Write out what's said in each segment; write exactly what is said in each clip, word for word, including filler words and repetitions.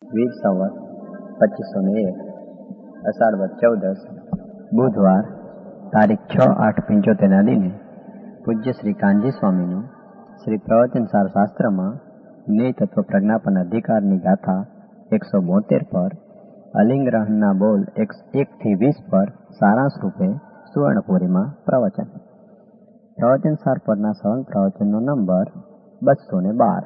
વીર સંવત પચીસો ને એક અષાઢ વદ ચૌદસ બુધવાર તારીખ છ આઠ પંચોતેરના દિને પૂજ્ય શ્રી કાનજી સ્વામીનું શ્રી પ્રવચનસાર શાસ્ત્રમાં જ્ઞેય તત્વ પ્રજ્ઞાપન અધિકારની ગાથા એકસો બોતેર પર અલિંગરહણના બોલ એક થી વીસ પર સારાંશ રૂપે સુવર્ણપુરીમાં પ્રવચન. પ્રવચનસાર પરના સવંગ પ્રવચનનો નંબર બસો ને બાર.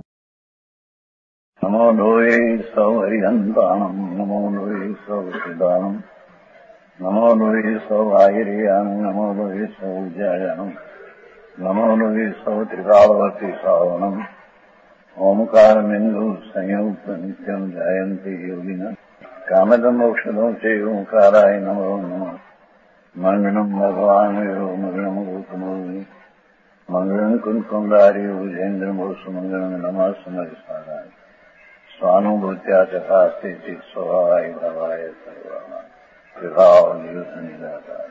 નમો લોહે સૌ હરિહંતાણમ નમો લોહે સૌ સિદ્ધાણમ નમો લોહે સૌ આયર્યાન નમો લોહે સૌ જયાનમ નમો લોહે સૌ ત્રિકાળવતી સાવનમ ઓમકાર બિંદુ સંયુક્ત નિત્યમ જયંતી યોગિના કામદમોક્ષદો છે ઓંકારાય નમો નમઃ. મંગળમ ભગવાન મંગળમ ગૌતમોની મંગળમ કુંકુંડારી ભુજેન્દ્રમો સુમંગળમ નમઃ સમરિસારાય સ્વાનુભૂત્યા ચકાસ્તે સ્વભાવાય ભવાય સર્વા વિભાવ નિયુત નિરાકાર.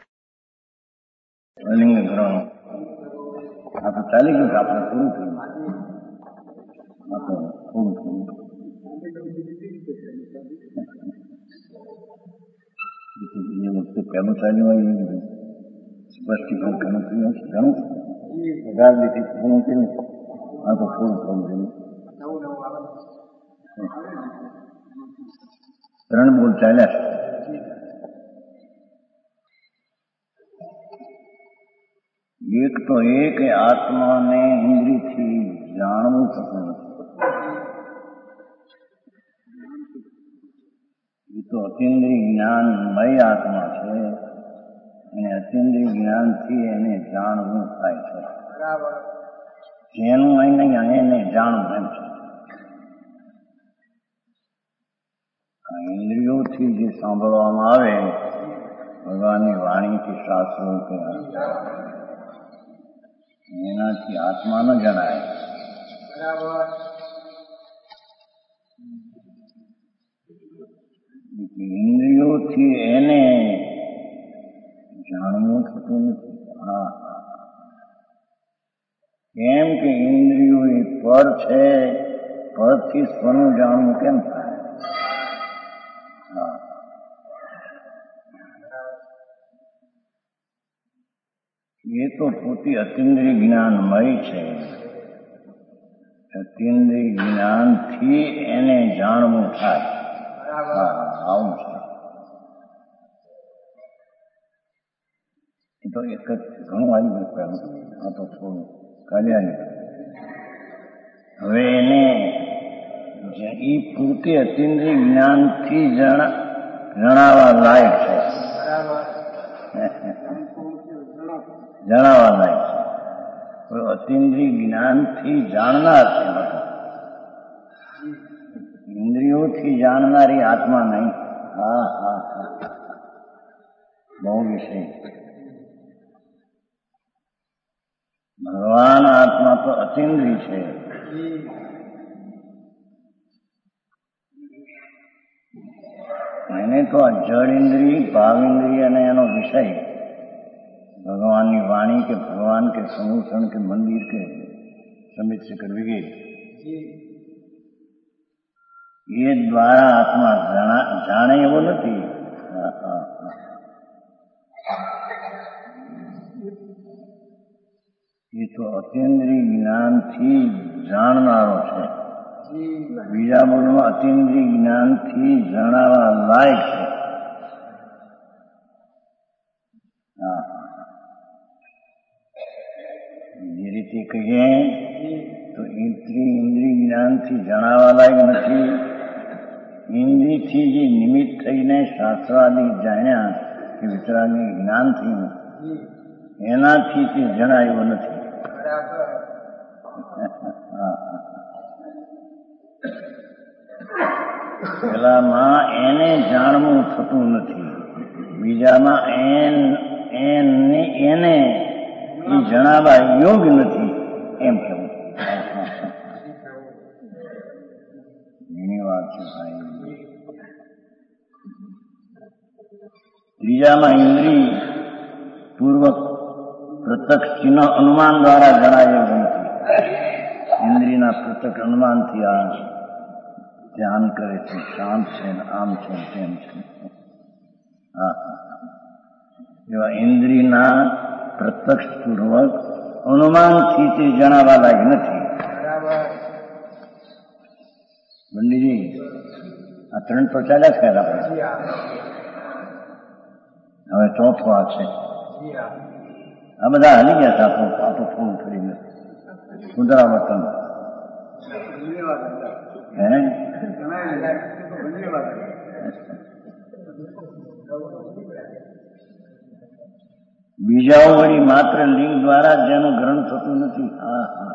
અલિંગ ગ્રહણ આ તો ચાલી ગયું, આપણે પૂરું થયું. આ તો પૂરું થયું. એ વખતે પહેલું ચાલ્યું હોય સ્પષ્ટીકરણ ઘણું થયું ઘણું ગાદીથી પૂરું થયું. આ તો પૂરું થવું થયું. ત્રણ બોલ ચાલ્યા. એક તો એ કે આત્માને ઇન્દ્રિયથી જાણવું થતું નથી. એ તો અતિન્દ્રિય જ્ઞાનમય આત્મા છે અને અતિન્દ્રિય જ્ઞાનથી એને જાણવું થાય છે. જેનું એને એને જાણવું એમ છે. ઇન્દ્રિયોથી જે સાંભળવામાં આવે ભગવાનની વાણીથી શાસ્ત્રો કે એનાથી આત્મા ન જણાય. ઇન્દ્રિયોથી એને જાણવું થતું નથી. હા કેમ કે ઇન્દ્રિયો એ પર છે, પરથી સ્વનું જાણવું કેમ થાય? એ તો પોતે અતિન્દ્રિય જ્ઞાનમય છે. અતિન્દ્રિય જ્ઞાનથી એને જાણવું થાય. આવું છે. એ તો એક જ ઘણું આવી ગયું. આ તો થોડું કાલ્યા. હવે એને એ પૂરતી અતિન્દ્રિય જ્ઞાનથી જણાવવા લાયક છે. જણાવવા લાયક છે. અતિન્દ્રિય જ્ઞાનથી જાણનાર છે. ઇન્દ્રિયોથી જાણનારી આત્મા નહીં. હા હા હા બહુ વિષય. ભગવાન આત્મા તો અતિન્દ્રિય છે. એને તો આ જડ ઇન્દ્રિય, ભાવ ઇન્દ્રિય અને એનો વિષય ભગવાનની વાણી કે ભગવાન કે સમૂષણ કે મંદિર કે સમિત શિખર વગેરે એ દ્વારા આત્મા જાણે એવો નથી. એ તો અતિન્દ્રિય જ્ઞાનથી જાણનારો છે. બીજા બોલમાં અતિન્દ્રિય જ્ઞાનથી જણાવવા લાયક છે. જે રીતે કહીએ તો ઇન્દ્રિય ઇન્દ્રિય જ્ઞાનથી જણાવવા લાયક નથી. ઇન્દ્રિયથી જે નિમિત્ત થઈને શાસ્ત્રાદી જાણ્યા કે વિતરાગની જ્ઞાન થયું એનાથી તે જણાયું નથી. પેલામાં એને જાણવું થતું નથી, બીજામાં એને એને એ જણાવવા યોગ્ય નથી એમ કેવું. એની વાત છે ભાઈ. ત્રીજામાં ઇન્દ્રિય પૂર્વક પ્રત્યક્ષ ચિહ્ન અનુમાન દ્વારા જણાય એવું નથી. ઇન્દ્રિયના પ્રત્યક્ષ અનુમાનથી આ ધ્યાન કરે છે, શાંત છે, આમ છે, તેમ છે. હા એવા ઇન્દ્રિયના પ્રત્યક્ષપૂર્વક અનુમાનથી તે જણાવવા લાયક નથી. પંડિતજી આ ત્રણ તો ચાલ્યા જ કર્યા આપણે. હવે ચોથો આ છે. આ બધા હાલી ગયા હતા. આપણું આપણું ફોન કરીને પુનરાવર્તન હે બીજાઓ વળી માત્ર લિંગ દ્વારા જેનું ગ્રહણ થતું નથી. હા હા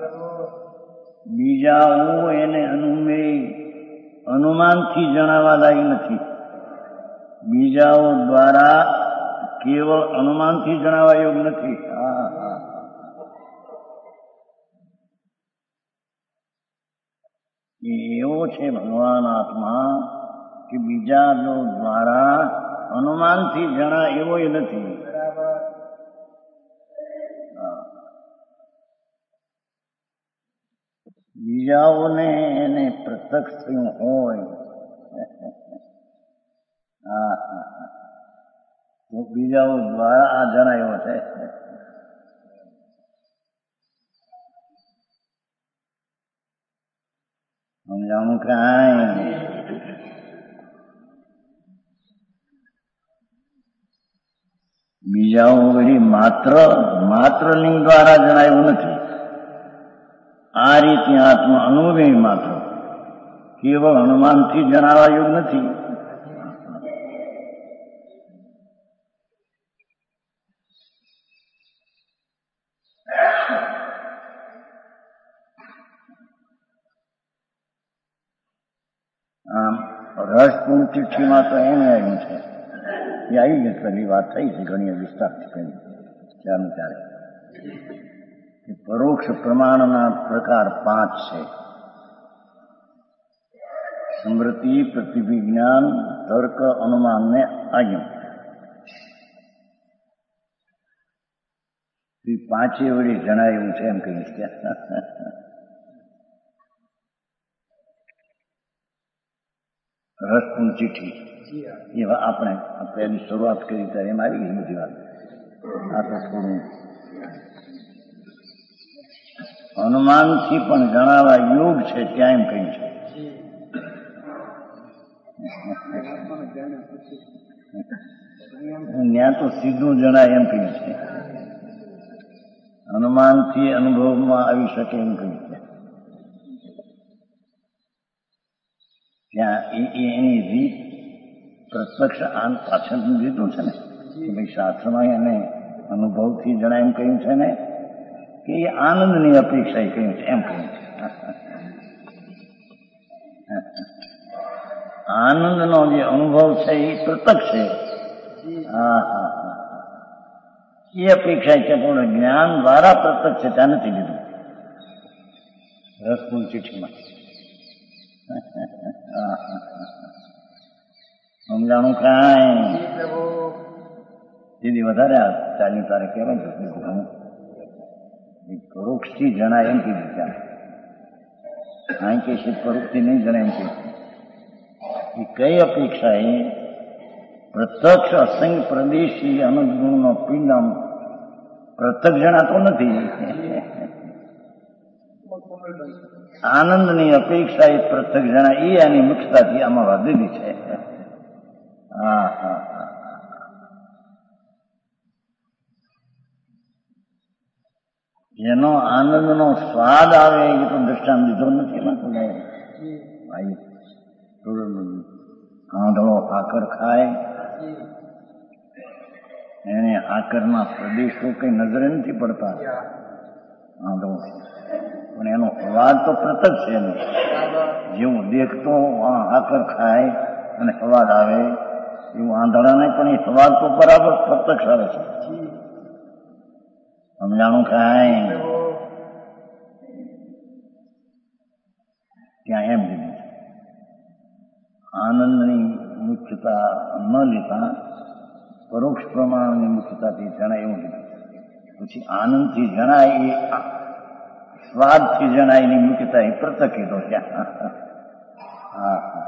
બીજાઓ એને અનુમેય અનુમાનથી જણાવવા લાયક નથી. બીજાઓ દ્વારા કેવળ અનુમાનથી જણાવવા યોગ નથી. હા હા એવો છે ભગવાન આત્મા કે બીજા દ્વારા અનુમાનથી જણા એવો એ નથી. બીજાઓને એને પ્રત્યક્ષ થયું હોય હા હા તો બીજાઓ દ્વારા આ જણાયો છે. સમજાણું કાંઈ બીજાઓ વળી માત્ર માત્ર લિંગ દ્વારા જણાયું નથી. આ રીતે આત્મા અનુભવી માત્ર કેવળ અનુમાનથી જણાવવા યોગ નથી. આમ રસપૂર્ણ ચિઠ્ઠીમાં તો એમ આવ્યું છે એ આવી ગઈ પેલી વાત થઈ છે ઘણી વિસ્તારથી કરી ચાલો ત્યારે કે પરોક્ષ પ્રમાણના પ્રકાર પાંચ છે. સ્મૃતિ, પ્રતિવિજ્ઞાન, તર્ક, અનુમાન ને આજ્ઞા. એ પાંચે વળી જણાયું છે એમ કહીશ ત્યાં. રસપૂર્ણ ચિઠ્ઠી એવા આપણે પહેલી શરૂઆત કરી ત્યારે એમ આવી ગઈ બધી વાત. આ તો થોડું અનુમાનથી પણ જણાવવા યોગ છે ત્યાં એમ કહ્યું છે. ત્યાં તો સીધું જણાય એમ કહ્યું છે. અનુમાનથી અનુભવમાં આવી શકે એમ કહ્યું છે. ત્યાં એની રીત પ્રત્યક્ષ આન પાછળનું રીતું છે ને કે ભાઈ શાસ્ત્રમાં એને અનુભવથી જણાય એમ કહ્યું છે ને કે એ આનંદની અપેક્ષા કહ્યું છે એમ કહ્યું છે. આનંદનો જે અનુભવ છે એ પ્રત્યક્ષ છે. હા હા હા એ અપેક્ષા છે પણ જ્ઞાન દ્વારા પ્રત્યક્ષ છે ત્યાં નથી લીધું રસપૂર્ણ ચિઠ્ઠીમાં. સમજાણું કાંઈ દીદી વધારે ચાલી તારે કહેવાય છે પરોક્ષથી જણાય એમ કીધું ત્યાં અહીં કે છે પરોક્ષથી નહીં જણાય એમ કે એ કઈ અપેક્ષા એ પ્રત્યક્ષ અસંગ પ્રદેશી અનુગુણનો પિંડ આમ પ્રત્યક્ષ જણાતો નથી. આનંદની અપેક્ષા એ પ્રત્યક્ષ જણા એ આની મુખ્યતાથી આમાં વધેલી છે. હા હા હા જેનો આનંદનો સ્વાદ આવે એ તો દ્રષ્ટાંત દીધો નથી એમાં તો ભાઈ આંધળો આકર ખાય એને આકરના પ્રદેશો કઈ નજરે નથી પડતા આંધળો પણ એનો સ્વાદ તો પ્રત્યક્ષ છે એનો. જેવું દેખતો આકર ખાય અને સ્વાદ આવે એવું આંધળાને પણ એ સ્વાદ તો બરાબર પ્રત્યક્ષ આવે છે. સમજાણું કાંઈ ત્યાં એમ લીધું આનંદની મુખ્યતા ન લેતા પરોક્ષ પ્રમાણની મુખ્યતાથી જણાય એવું લીધું. પછી આનંદથી જણાય એ સ્વાદથી જણાય એની મુખ્યતા એ પ્રત્યક્ષ કીધો ત્યાં. હા હા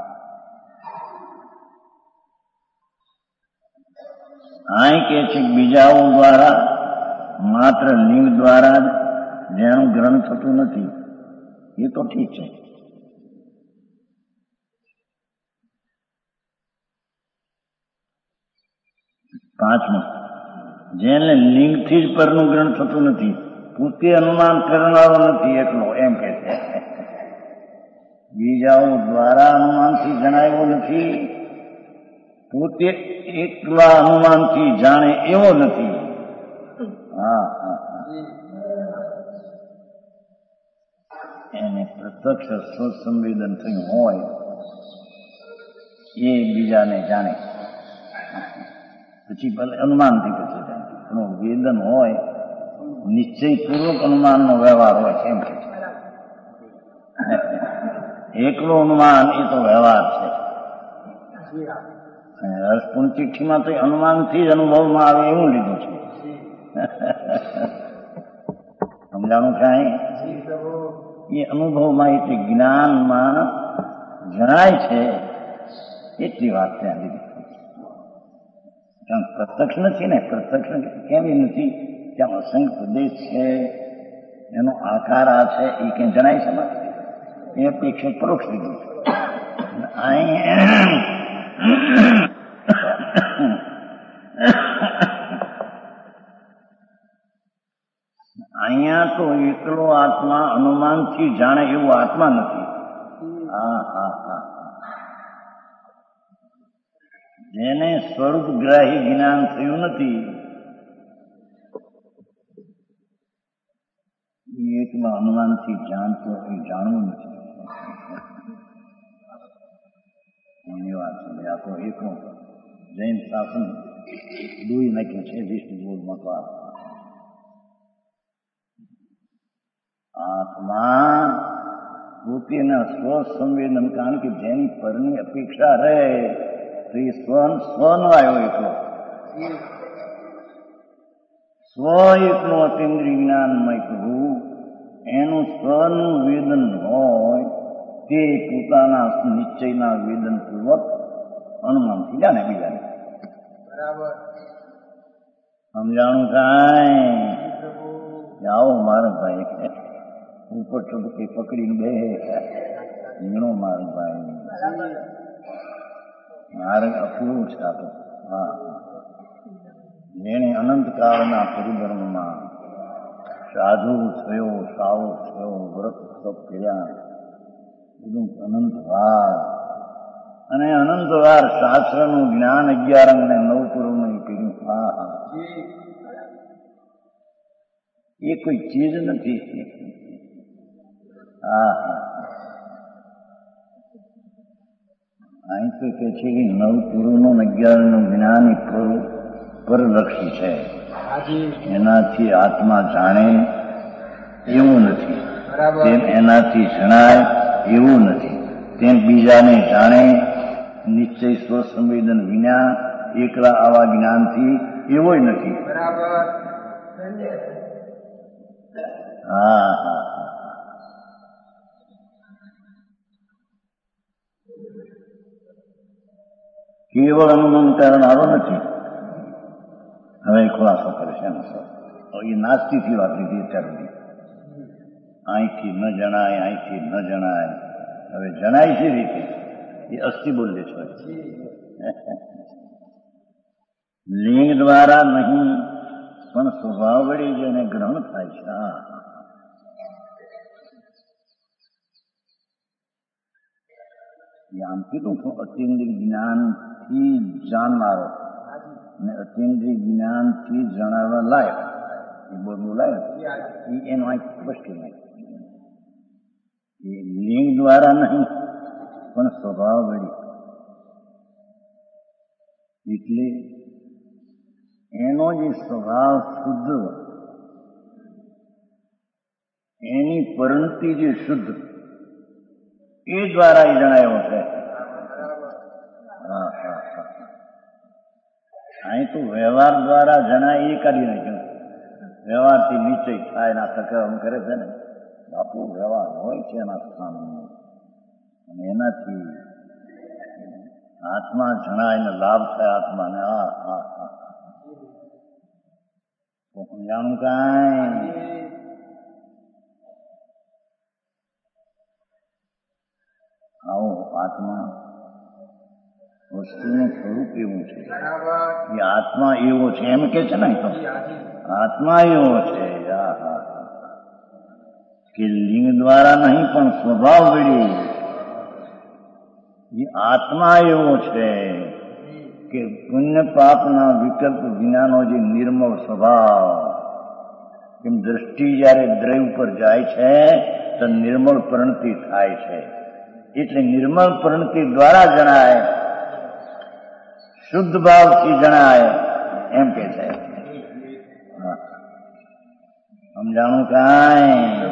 આ કે છે બીજાઓ દ્વારા માત્ર લિંગ દ્વારા જેનું ગ્રહણ થતું નથી, એ તો ઠીક છે. પાંચમું, જેને લિંગથી જ પરનું ગ્રહણ થતું નથી, પોતે અનુમાન કરનારો નથી એટલો, એમ કે છે. બીજાઓ દ્વારા અનુમાનથી જણાયો નથી, પોતે એકલા અનુમાનથી જાણે એવો નથી. હા હા એને પ્રત્યક્ષ સ્વસંવેદન થયું હોય એ બીજાને જાણે, પછી ભલે અનુમાનથી પછી જાણે, એનું વેદન હોય, નિશ્ચયપૂર્વક અનુમાનનો વ્યવહાર હોય, એમ કે છે. એકલું અનુમાન એ તો વ્યવહાર છે. રસપૂર્ણ ચિઠ્ઠીમાં તો અનુમાનથી જ અનુભવમાં આવે એવું લીધું છે. સમજાણું કાંઈ? એ અનુભવમાં એટલે જ્ઞાનમાં જણાય છે એટલી વાત ત્યાં લીધી. કારણ પ્રત્યક્ષ નથી ને, પ્રત્યક્ષ કેમ નથી? ત્યાં અસંખ્ય પ્રદેશ છે, એનો આકાર આ છે, એ કંઈ જણાય છે એ અપેક્ષા પરોક્ષ લીધું છે. અહીંયા તો એકલો આત્મા અનુમાનથી જાણે એવો આત્મા નથી. હા હા હા જેને સ્વરૂપગ્રાહી જ્ઞાન થયું નથી, એ એકલા અનુમાનથી જાણતો એ જાણવું નથી. એની વાત છે. આ તો એકલો જૈન શાસન દૂઈ નાખ્યું છે વિષ્ણુ બોધમાં. તો આત્મા પોતેના સ્વસંવેદન, કારણ કે જેની પરની અપેક્ષા રહે તો એ સ્વ સ્વનો આવ્યો એકલો, સ્વ એકલો અતિન્દ્રિય જ્ઞાનમય કહું, એનું સ્વનું વેદન હોય તે પોતાના નિશ્ચયના વેદન પૂર્વક અનુમાનથી જાણે બીજાને. બરાબર સમજાણું કાંઈ? આવો મારો ભાઈ ઉપર ચબુકી પકડીને બે ઝીણો મારો ભાઈ, મારે અપૂરું છે આ તો. હા, જેણે અનંતકાળના પરિધર્મમાં સાધુ થયો, સાવો થયો, વ્રત તપ કર્યા, બધું અનંતવાર, અને અનંતવાર શાસ્ત્રનું જ્ઞાન અગિયાર અંગને નવ પૂર્વનું કર્યું. હા હા એ કોઈ ચીજ નથી. હા હા અહીં તો કે છે કે નવ પૂર્વનું અગિયારનું જ્ઞાન એ પરલક્ષી છે, એનાથી આત્મા જાણે એવું નથી, તેમ એનાથી જણાય એવું નથી, તેમ બીજાને જાણે નિશ્ચય સ્વસંવેદન વિના એકલા આવા જ્ઞાનથી એવો નથી. હા હા કેવળ અનુમાન કરનારો નથી. હવે ખુલાસો કરે છે એનો સર એ નાસ્તિકની વાત લીધી અત્યાર સુધી. અહીંથી ન જણાય, અહીંથી ન જણાય. હવે જણાય છે રીતે એ અસ્થિ બોલે છે. લિંગ દ્વારા નહીં પણ સ્વભાવ વડે જેને ગ્રહણ થાય છે. આમથી તો શું અતિન્દ્રિય જ્ઞાનથી જાણનારો અને અતિન્દ્રિય જ્ઞાનથી જણાવવા લાયક એ બોલાય એ એનો આ સ્પષ્ટ નહીં. એ લિંગ દ્વારા નહીં પણ સ્વભાવ વડે, એટલે એનો જે સ્વભાવ શુદ્ધ, એની પરંતિ જે શુદ્ધ, એ દ્વારા એ જણાયો છે. હા હા હા અહીં તો વ્યવહાર દ્વારા જણાય એ કાઢી નાખ્યું. વ્યવહારથી નિશ્ચય થાય ના સકરમ કરે છે ને બાપુ, વ્યવહાર હોય છે એના સ્થાન. અને એનાથી આત્મા જણાય ને લાભ થાય આત્માને. આ આ આ સમજાણું કાંઈ? આવો આત્મા વસ્તુનું સ્વરૂપ એવું છે. એ આત્મા એવો છે એમ કે છે ને, તો આત્મા એવો છે કે લિંગ દ્વારા નહીં પણ સ્વભાવ વળી એ આત્મા એવો છે કે પુણ્ય પાપના વિકલ્પ વિનાનો જે નિર્મળ સ્વભાવ. કેમ દ્રષ્ટિ જયારે દ્રવ્ય ઉપર જાય છે તો નિર્મળ પરિણતિ થાય છે. એટલે નિર્મળ પરિણતિ દ્વારા જણાય, શુદ્ધ ભાવથી જણાય એમ કે છે. સમજાણું કાંઈ?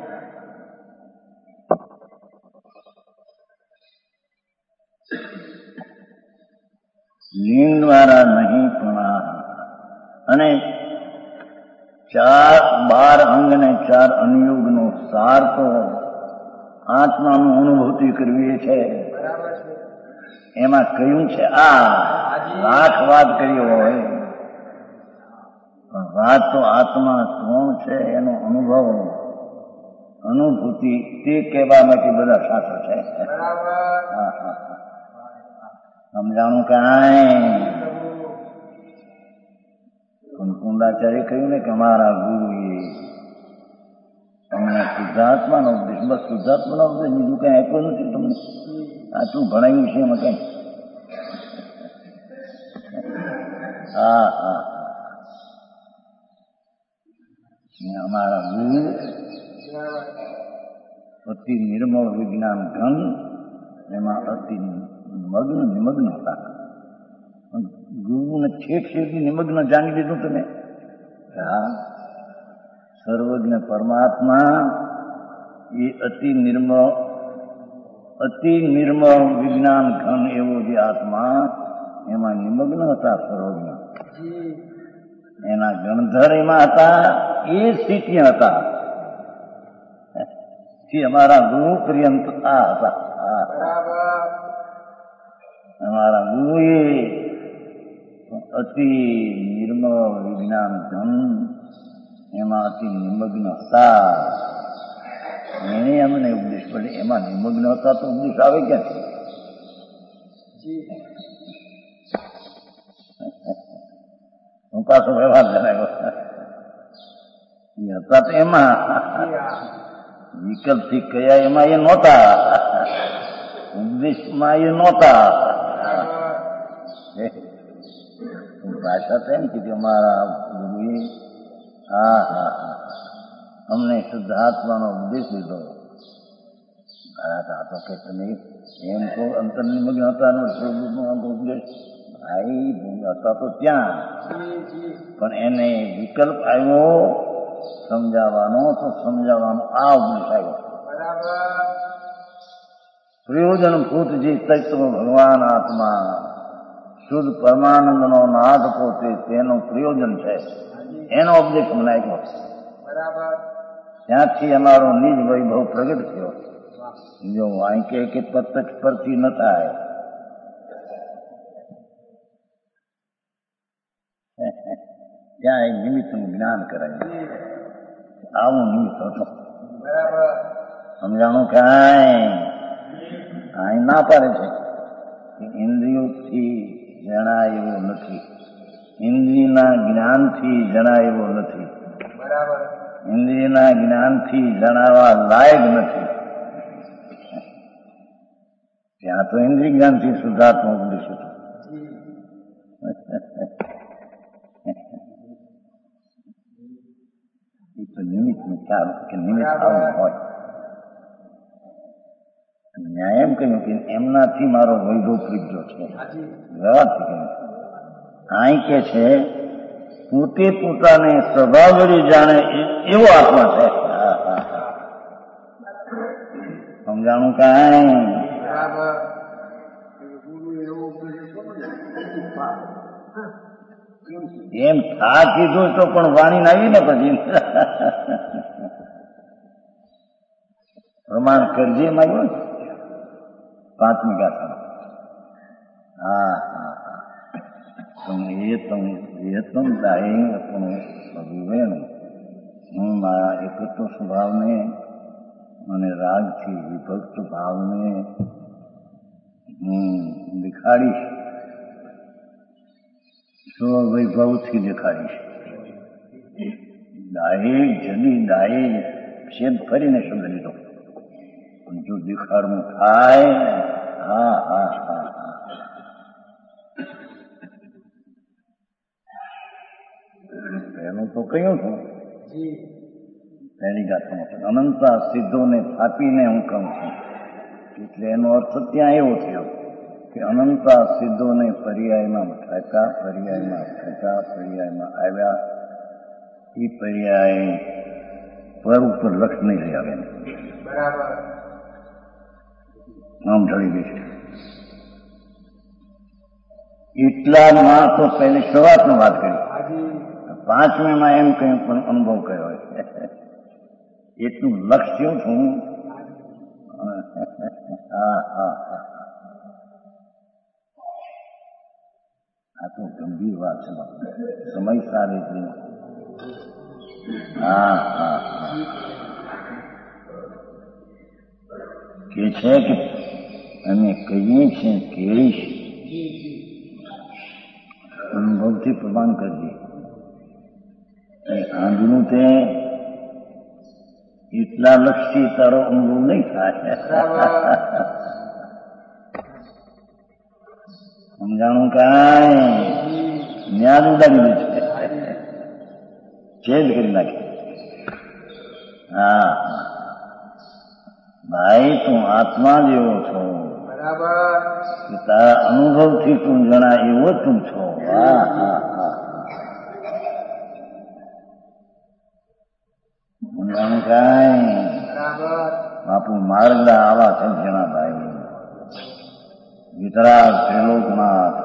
લિંગ દ્વારા નહીં પણ અને ચાર બાર અંગ ને ચાર અનુયોગનો સાર તો આત્માનું અનુભૂતિ કરવી છે. એમાં કયું છે આ લાખ વાત કરી હોય વાત તો આત્મા કોણ છે એનો અનુભવ અનુભૂતિ તે કહેવા માટે બધા શાસ્ત્ર છે. હા હા સમજાણું કાંઈ? કુંડાચાર્ય કહ્યું ને કે અમારા ગુરુએ અમને શુદ્ધાત્માનો ઉપદેશ, બસ શુદ્ધાત્માનો ઉપદેશ, બીજું કઈ આપ્યો નથી તમને. આટલું ભણાવ્યું છે એમાં કઈ. હા હા અમારા ગુરુ અતિ નિર્મળ વિજ્ઞાન ઘન, એમાં અતિ મગ્ન નિમગ્ન હતા. ગુરુને છેક છેકથી નિમગ્ન જાણી દીધું તમે. હા સર્વજ્ઞ પરમાત્મા એ અતિ નિર્મળ અતિ નિર્મળ વિજ્ઞાન ઘન એવો જે આત્મા એમાં નિમગ્ન હતા. સર્વજ્ઞ એના ગણધર એમાં હતા, એ સ્થિતિ હતા. અમારા ગુરુ પર્યંત આ હતા. અમારા ગુરુએ અતિ નિર્મળ વિજ્ઞાન ધન એમાં અતિ નિમગ્ન હતા. એને અમને ઉપદેશ પડે. એમાં નિમગ્ન હતા તો ઉપદેશ આવે ક્યાંથી? હું પાછો વ્યવહાર જણાવ્યો એ હતા તો એમાં વિકલ્પથી કયા એમાં એ નહોતા, ઉપદેશમાં એ નહોતા. ભાષા તો એમ કીધી અમારા ગુરુએ હા હા હા અમને શુદ્ધાત્માનો ઉપદેશ લીધો. તો કે તમે એમ તો અંતર નિમગ્ન હતા ઉપદેશ ભાઈ હતા તો ત્યાં, પણ એને વિકલ્પ આવ્યો સમજાવવાનો, તો સમજાવવાનો આ ઉપદેશ આવ્યો. પ્રયોજનભૂત જે તત્વ ભગવાન આત્મા શુદ્ધ પરમાનંદનો નાદ પોતે તેનું પ્રયોજન છે, એનો ઉપદેશ મને આપ્યો. ત્યાંથી અમારો નિજ વૈભવ પ્રગટ થયો. જો અહીં કે કે પ્રત્યક્ષ પરથી ન થાય. ત્યાં એક નિમિત્તનું જ્ઞાન કરાય. આવું નિમિત્ત હતું. સમજાણું કાંઈ? અહીં ના પાડે છે કે ઇન્દ્રિયોથી જણાય એવો નથી, ઇન્દ્રિયના જ્ઞાનથી જણાય એવો નથી, ઇન્દ્રિયના જ્ઞાનથી જણાવવા લાયક નથી. ત્યાં તો ઇન્દ્રિય જ્ઞાનથી શુદ્ધાત્મા ઉપદેશ હતો. એ તો નિમિત્ત ખ્યાલ કે નિમિત્ત આવું હોય. ન્યાય એમ કહ્યું કે એમનાથી મારો વૈભવ પ્રજ્ઞો છે. વ્યવહારથી કહ્યું. અહીં કે છે પોતે પોતાને સ્વભાવ વળી જાણે એવો આત્મા છે. સમજાણું કાંઈ? એમ થા કીધું તો પણ વાણી ના આવી ને પછી પ્રમાણ કરજે માંગ્યું. પાંચમી ગાથા. હા હા હા તું એ તું એ તું દાઈ આપણું વિવેન હું મારા એકત્વ સ્વભાવને અને રાગથી વિભક્ત ભાવને હું દેખાડીશ, સ્વવૈભવથી દેખાડીશ. દાહેજ જડી દાહેજ છેદ કરીને શબ્દ લીધો, પણ જો દેખાડવું થાય હા હા હા હા પહેલું તો કહ્યું છું પહેલી ગાથામાં અનંતા સિદ્ધોને થાપીને હું કહું છું, એટલે એનો અર્થ ત્યાં એવો થયો કે અનંતા સિદ્ધોને પર્યાયમાં થાક્યા, પર્યાયમાં થાક્યા, પર્યાયમાં આવ્યા. એ પર્યાય પર ઉપર લક્ષ નહીં રહી આવે, બરાબર આમ ઢળી ગઈ છે. એટલામાં તો પહેલી શરૂઆતની વાત કરી, પાંચમીમાં એમ કહ્યું પણ અનુભવ કર્યો એટલું લક્ષ થયું છું. હા હા હા આ તો ગંભીર વાત છે, સમય સારી છે. હા હા હા કે છે કે અમે કહીએ છીએ કહીશ અનુભવથી પ્રમાણ કરજે. આંધનું તે એટલા લક્ષથી તારો અનુભવ નહીં થાય. સમજાણું કાંઈ ન્યાદ ઉડાડી દે છે, ચેન્જ કરી નાખે. હા ભાઈ તું આત્મા જેવો છો, તારા અનુભવથી તું જણા એવો તું છો. હા હા હા સમજાણું કાંઈ બાપુ માર્ગદા આવા છે જણા ભાઈ. વિતરાગ ત્રિલોકનાથ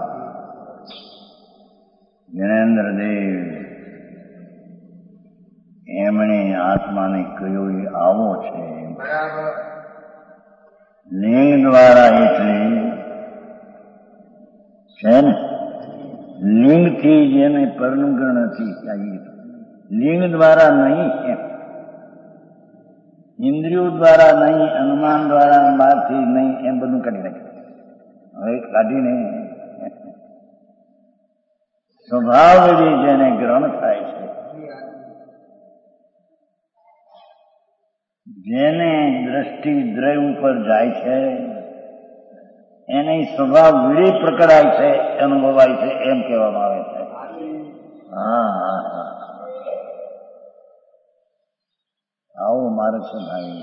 જ્ઞાનેન્દ્ર દેવ એમણે આત્માને કહ્યું એ આવો છે. લિંગ દ્વારા એટલે છે ને, લિંગથી જેને પરનુગ્રહ નથી ચાહીએ, લિંગ દ્વારા નહીં, એમ ઇન્દ્રિયો દ્વારા નહીં, અનુમાન દ્વારા બહારથી નહીં, એમ બધું કાઢી નાખ્યું. હવે કાઢીને સ્વભાવ વિધિ જેને ગ્રહણ થાય છે, જેને દ્રષ્ટિ દ્રય ઉપર જાય છે, એને સ્વભાવ વિધિ પ્રકટાય છે, અનુભવાય છે, એમ કહેવામાં આવે છે. હા હા હા આવો મારે છે ભાઈ.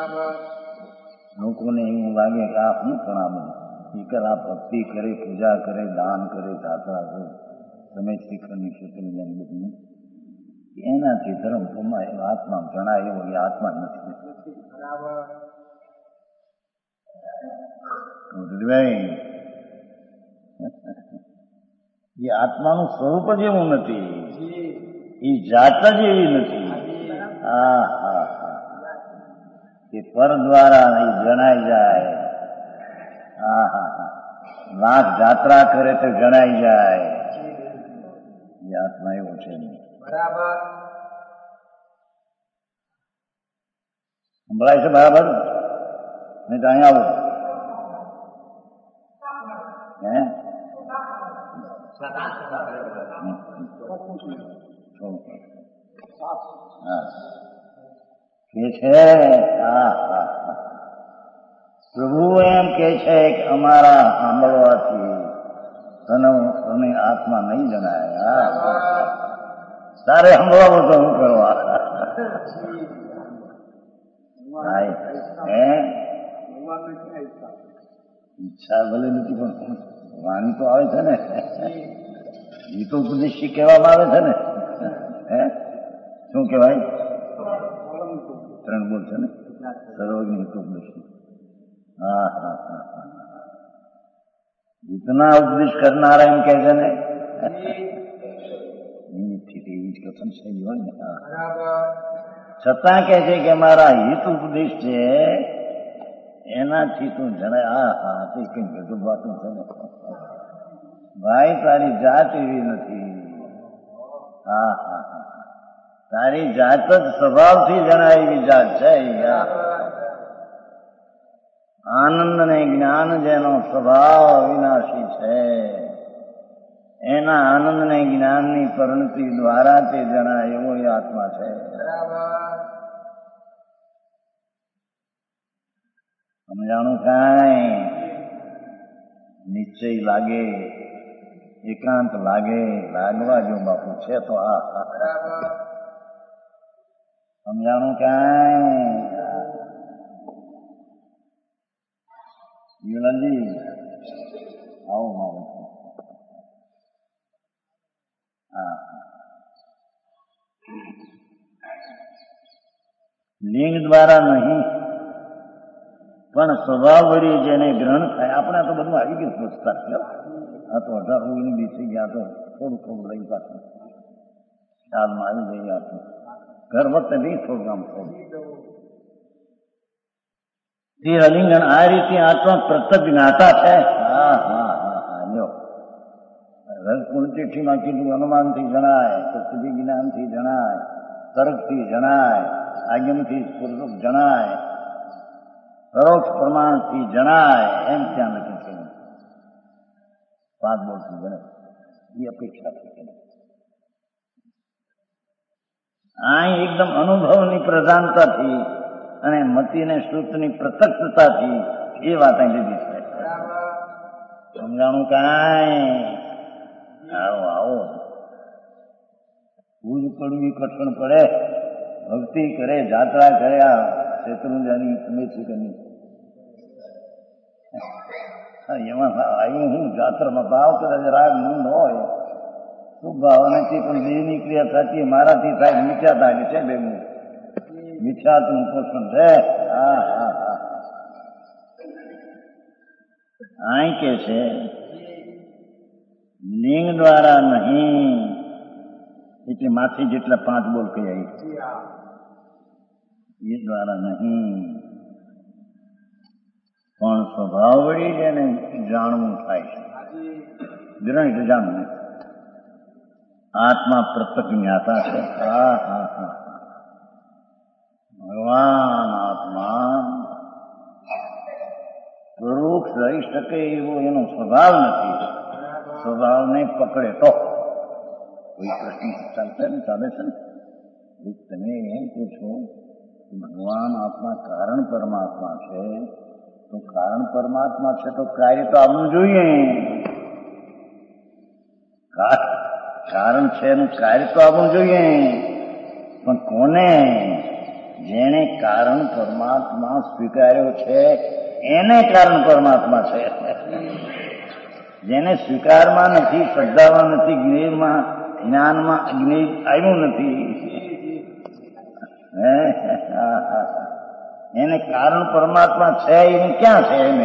લોકોને એવું લાગે કે આ શું પ્રણામ શીખર આ ભક્તિ કરે, પૂજા કરે, દાન કરે, દાતા કરે, તમે શિખરની ક્ષેત્રની બધું એનાથી ધર્મ તમારે આત્મા જણાય એવો એ આત્મા નથી. એ આત્માનું સ્વરૂપ જ એવું નથી, એ જાત જ એવી નથી. હા હા હા એ પર દ્વારા એ જણાઈ જાય. હા હા હા લાખ જાત્રા કરે તો જણાઈ જાય. એ આત્મા એવો છે નહીં. બરાબર સંભળાય છે બરાબર? નહીં તો અહીંયા આવો. હે કે છે હા હા પ્રભુ એમ કે છે કે અમારા સાંભળવાથી તને તને આત્મા નહીં જણાય. તારે સાંભળવા તો હું કરવા હે ઈચ્છા ભલે નથી પણ વાણી તો આવે છે ને, એ તો ઉપદેશી કહેવામાં આવે છે ને. હે શું કહેવાય? ત્રણ બોલ છે ને, સર્વજ્ઞ હિતોપદેશી. હા હા હા હા જીતના ઉપદેશ કરનારા એમ કહે છે ને, એવી જ કથન શૈલી હોય ને. છતાં કહે છે કે અમારા હિત ઉપદેશ છે એનો એનાથી તું જણાય આ હા તે કઈ ગજબ વાતું છે ને ભાઈ, તારી જાત એવી નથી. હા હા હા તારી જાત જ સ્વભાવથી જણાય એવી જાત છે. આનંદ ને જ્ઞાન જેનો સ્વભાવ અવિનાશી છે, એના આનંદ ને જ્ઞાનની પરિણતિ દ્વારા તે જણાય એવો એ આત્મા છે. સમજાણું કાંઈ? નિશ્ચય લાગે, એકાંત લાગે, લાગવા જો બાપુ છે તો આ સમજાણું કાંઈ? યુલાજી આવો મારે હા લિંગ દ્વારા નહીં પણ સ્વભાવ વળી જેને ગ્રહણ થાય. આપણે તો બધું આવી ગયું સ્વચ્છતા છે. આ તો અઢાર ઓગણી બેસી ગયા તો થોડું થોડું લઈ પાછું ખ્યાલમાં આવી જઈએ. આપણે ઘર વખતે નહીં થોડું કામ થોડું તે અલિંગન આ રીતે આત્મા પ્રત્યક્ષ જ્ઞાતા છે. હા હા હા હા લ્યો રસપુણચીઠીમાં કીધું અનુમાનથી જણાય, પ્રસિદ્ધિ જ્ઞાનથી જણાય, તર્કથી જણાય, આગમથી પૂર્વક જણાય, પરોક્ષ પ્રમાણથી જણાય, એમ ત્યાં લખે છે. પાંચ બોલથી જણાય એ અપેક્ષા છે. આ એકદમ અનુભવની પ્રધાનતાથી અને મતિને શ્રુતની પ્રત્યક્ષતાથી એ વાત અહીં લીધી છે. સમજાણું કાંઈ? આવો આવો ભૂજ પડવી કઠણ પડે, ભક્તિ કરે, જાત્રા કરે, આ શેત્રુંજાની અમેરિકની એમાં આવ્યું હું જાત્રામાં ભાવ કદાચ રાગ મંદ હોય, શું ભાવ નથી પણ દેહની ક્રિયા થતી મારાથી થાય, મીઠા થાય છે. ભેગું મિથ્યાત્મનું પોષણ છે. હા હા હા અહીં કે છે લિંગ દ્વારા નહીં એટલે માથી જેટલા પાંચ બોલ કહી એ દ્વારા નહીં પણ સ્વભાવ વળી જેને જાણવું થાય છે. ગ્રહણ એટલે જાણવું. આત્મા પ્રત્યક્ષ જ્ઞાતા છે. હા હા હા ભગવાન આત્મા પરોક્ષ રહી શકે એવો એનો સ્વભાવ નથી. સ્વભાવને પકડે તો કોઈ પ્રશ્ન ચાલશે ને ચાલે છે ને. તમે એમ પૂછો ભગવાન આત્મા કારણ પરમાત્મા છે તો કારણ પરમાત્મા છે તો કાર્ય તો આવવું જોઈએ. કારણ છે એનું કાર્ય તો આવવું જોઈએ. પણ કોને? જેને કારણ પરમાત્મા સ્વીકાર્યો છે એને કારણ પરમાત્મા છે. જેને સ્વીકારમાં નથી, શ્રદ્ધામાં નથી, જ્ઞેયમાં જ્ઞાનમાં જ્ઞેય આવ્યું નથી એને કારણ પરમાત્મા છે એને ક્યાં છે? એને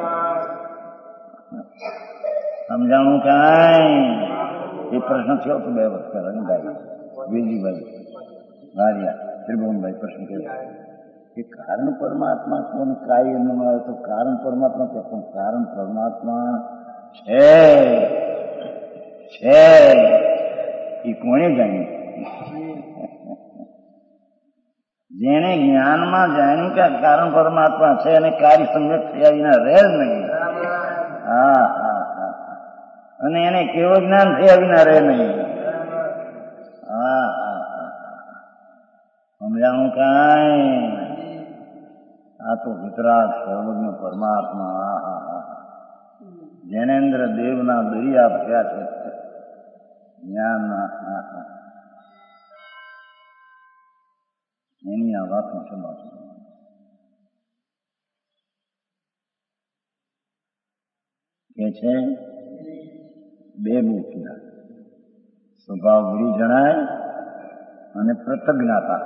સમજાણું કાંઈ? એ પ્રશ્ન થયો તો બે વખત રંગાઈ વેજીભાઈ વારિયા ત્રિભુવનભાઈ પ્રશ્ન કર્યો કે કારણ પરમાત્મા કોણ કાય ન આવે તો કારણ પરમાત્મા કે પણ કારણ પરમાત્મા છે છે એ કોણે જાણ્યું? જેને જ્ઞાનમાં જાણ્યું કે કારણ પરમાત્મા છે અને કાર્ય સમ્યક થયા વિના રહે જ નહીં. હા હા હા અને એને કેવો જ્ઞાન થયા વિના રહે નહીં. હા હા હા સમજાણું કાંઈ? આ તો વિતરાગ સર્વજ્ઞ પરમાત્મા હા હા હા જૈનેન્દ્ર દેવના દરિયા થયા છે જ્ઞાનના. હા હા એની આ વાતનો સમાજ કે છે બે મૂર્તિના સ્વભાવ ગુરુ જણાય અને પ્રત્યજ્ઞાતા.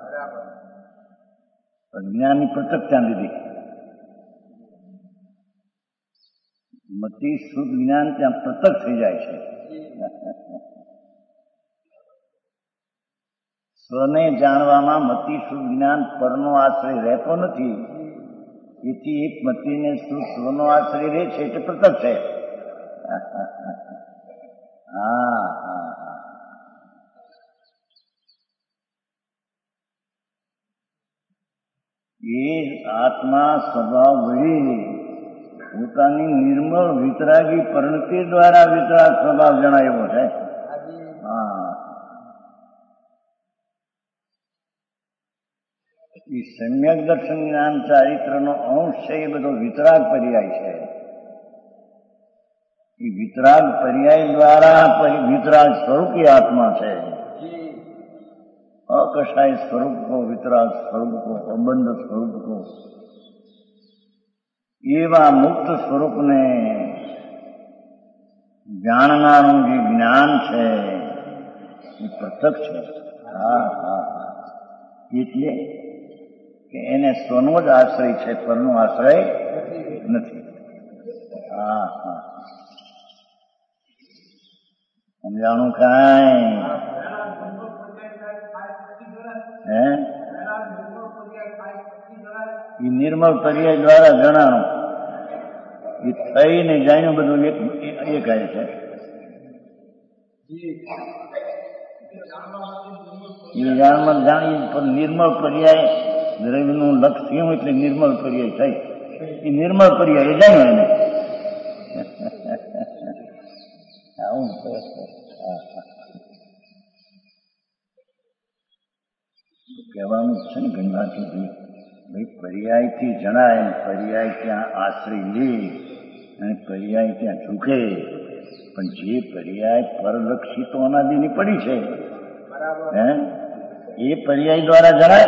પ્રજ્ઞાની પ્રત્યક્ષ ત્યાં દીધી. મતિ શુદ્ધ જ્ઞાન ત્યાં પ્રત્યક્ષ થઈ જાય છે. સ્વને જાણવામાં મતિ શુદ્ધ જ્ઞાન પરનો આશ્રય રહેતો નથી. એથી એક મતીને સ્વનો આશ્રય રહે છે એટલે પૃથક છે. હા હા એ આત્મા સ્વભાવ વળી પોતાની નિર્મળ વિતરાગી પ્રવૃત્તિ દ્વારા વિતરાગ સ્વભાવ જણાવ્યો છે. હા, એ સમ્યક દર્શન જ્ઞાન ચારિત્રનો અંશ છે. એ બધો વિતરાગ પર્યાય છે. એ વિતરાગ પર્યાય દ્વારા વિતરાગ સ્વરૂપ એ આત્મા છે. અકષાય સ્વરૂપ કો, વિતરાગ સ્વરૂપ કો, અબંધ સ્વરૂપ કો, એવા મુક્ત સ્વરૂપને જાણનારું જે જ્ઞાન છે એ પૃથક છે. હા હા એટલે કે એને સ્વનો જ આશ્રય છે, પરનો આશ્રય નથી. હા હા સમજાણું કાંઈ? હે એ નિર્મળ પર્યાય દ્વારા જણાણું. એ થઈને જાણ્યું બધું એક એક આવે છે. એ જાણમાં જાણી પણ નિર્મળ પર્યાય દ્રવ્યનું લક્ષ થયું એટલે નિર્મળ પર્યાય થઈ. એ નિર્મળ પર્યાય જાણ્યું એને. આવું કહેવાનું છે ને ગંગાથી ભાઈ, પર્યાયથી જણાય, પર્યાય ત્યાં આશ્રય લે અને પર્યાય ત્યાં ઝૂકે. પણ જે પર્યાય પરલક્ષી તો અનાદિની પડી છે, હે એ પર્યાય દ્વારા જણાય.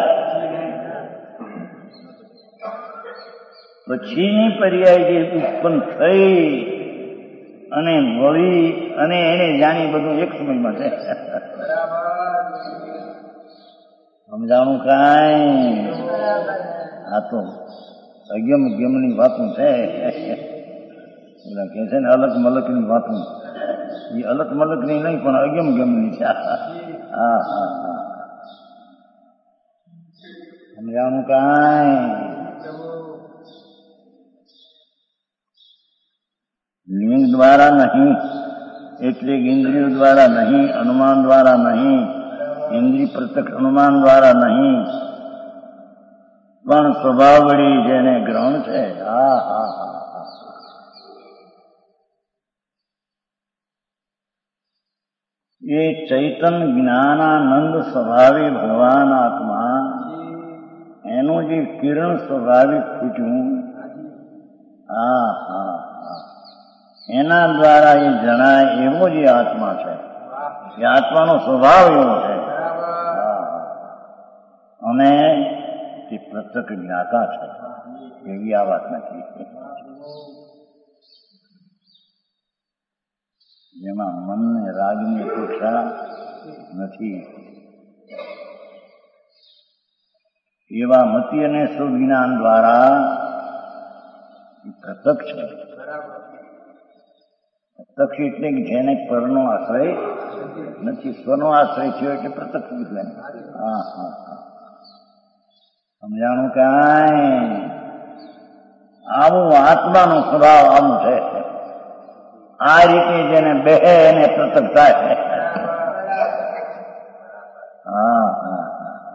પછીની પર્યાય જે ઉત્પન્ન થઈ અને વળી અને એને જાણી બધું એક સમયમાં છે. સમજાણું કાંઈ? આ તો અગમ ગમની વાતું છે. કે છે ને અલગ મલકની વાતું, એ અલગ મલકની નહીં પણ અગમ ગમની છે. હા હા હા સમજાણું કાંઈ? લિંગ દ્વારા નહીં એટલે ઇન્દ્રિયો દ્વારા નહીં, અનુમાન દ્વારા નહીં, ઇન્દ્રિય પ્રત્યક્ષ અનુમાન દ્વારા નહીં, પણ સ્વભાવ વળી જેને ગ્રહણ છે. હા હા હા એ ચૈતન જ્ઞાનાનંદ સ્વભાવે ભગવાન આત્મા, એનું જે કિરણ સ્વભાવિક ફૂટ્યું, હા હા એના દ્વારા એ જણાય એવો જે આત્મા છે. એ આત્માનો સ્વભાવ એવો છે. અને તે પ્રત્યક જ્ઞાતા છે એવી આ વાત નથી. જેમાં મનને રાગની અપેક્ષા નથી. એવા મતિ અને સુજ્ઞાન દ્વારા પ્રત્યક છે. પ્રત્યક્ષ એટલે જેને પરનો આશ્રય નથી, સ્વનો આશ્રય થયો એટલે પ્રત્યક્ષ વિજ્ઞાન. હા હા હા સમજાણું કાંઈ? આવું આત્માનો સ્વભાવ આવું છે. આ રીતે જેને બે એને પ્રત્યક્ષ થાય. હા હા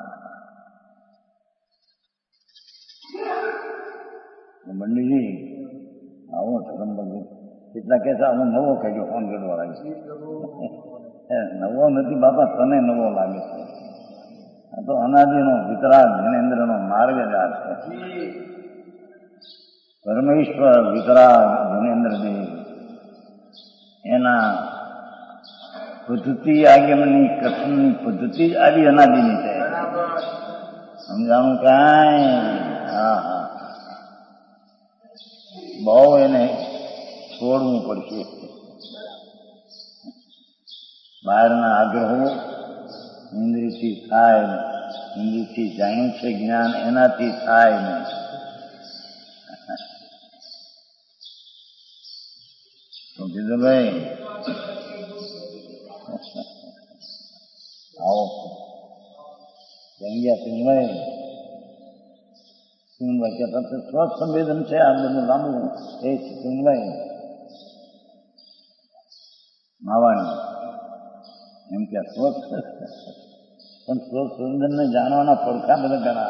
મંડીજી આવો ધર્મ બધું કેટલા કહેતા હું નવો કહેજો ફોન કરવા લાગી. નવો નથી બાપા, તને નવો લાગે છે. આ તો અનાદિનો વિતરાગ જ્ઞાનેન્દ્રનો માર્ગ જ આ છે. પરમેશ્વર વિતરાગ જ્ઞાનેન્દ્રદેવ એના પદ્ધતિ આગમની કૃષ્ણની પદ્ધતિ જ આવી અનાદિની છે. સમજાણું કાંઈ? હા હા બહુ એને છોડવું પડશે. બહારના આગ્રહો ઇન્દ્રિયથી થાય, ઇન્દ્રિયથી જાણ્યું છે જ્ઞાન એનાથી થાય નહીં. સમજી દો ભાઈ. આવો જઈ ગયા સિંહભાઈ, શું ચિતંગભાઈ કહેતા સ્વચ્છ સંવેદન છે આ બધું લાંબુ એ ચિતંગભાઈ માવાણી એમ કે સ્વચ્છ પણ સ્વચ્છ સંવેદનને જાણવાના પડખા બધા ઘણા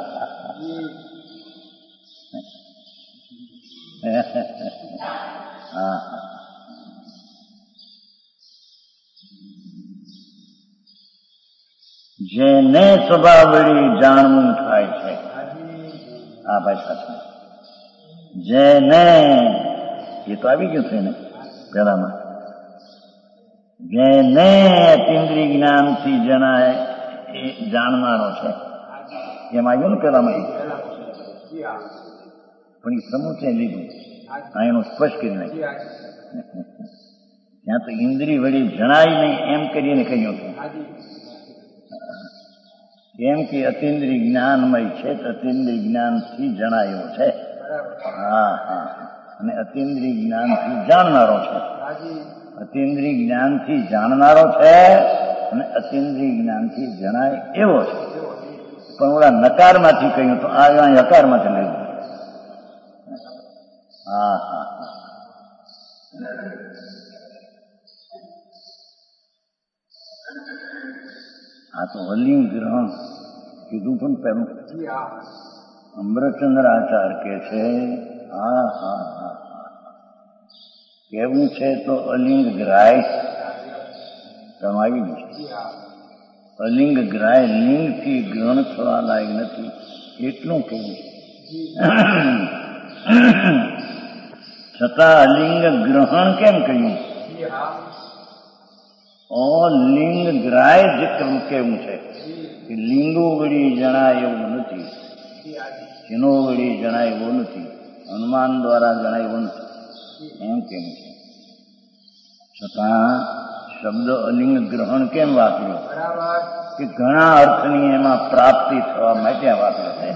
હા જેને સ્વભાવ વળી જાણવું થાય છે હા ભાઈ સાથે જેને એ તો આવી ગયું છે ને પેલામાં જેને અતિન્દ્રિય જ્ઞાનથી જણાય એ જાણનારો છે એમ આવ્યું ને પેલામાં પણ એ સમૂચે લીધું આ એનું સ્પષ્ટ કરી નાખ્યું ત્યાં તો ઇન્દ્રિય વળી જણાય નહીં એમ કરીને કહ્યું હતું કેમ કે અતિન્દ્રિય જ્ઞાનમય છે તો અતિન્દ્રિય જ્ઞાનથી જણાયો છે હા હા અને અતિન્દ્રિય જ્ઞાનથી જાણનારો છે અતિન્દ્રિય જ્ઞાનથી જાણનારો છે અને અતિન્દ્રિય જ્ઞાનથી જણાય એવો છે પણ ઓલા નકારમાંથી કહ્યું તો આ હકારમાંથી લઈ હા હા હા આ તો અલિંગ ગ્રહણ કીધું પણ પેલું અમૃતચંદ્ર આચાર કે છે હા હા હા કેવું છે તો અલિંગ ગ્રાય તમે આવી ગયું અલિંગ ગ્રાય લિંગથી ગ્રહણ થવા લાયક નથી એટલું કેવું છતાં અલિંગ ગ્રહણ કેમ કહ્યું લિંગ ગ્રાય જ કેવું છે કે લિંગો વળી જણાય એવું નથી ચિહ્નો વળી જણાય એવું નથી અનુમાન દ્વારા જણાય એવું નથી એમ કેમ છે છતાં શબ્દ અલિંગ ગ્રહણ કેમ વાપર્યો કે ઘણા અર્થની એમાં પ્રાપ્તિ થવા માટે વાપર્યો છે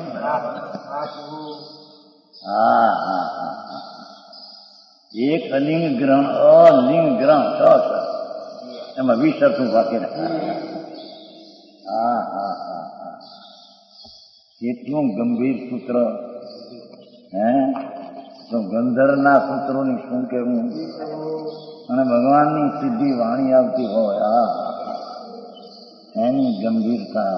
હા હા હા એક અલિંગ ગ્રહણ અલિંગ ગ્રહણ છ છે એમાં વીસ અર્થું બાકી હા હા હા હા કેટલું ગંભીર સૂત્ર હે તો ગંધર્વના સૂત્રોની શું કહેવું અને ભગવાનની સીધી વાણી આવતી હોય આ એની ગંભીરતા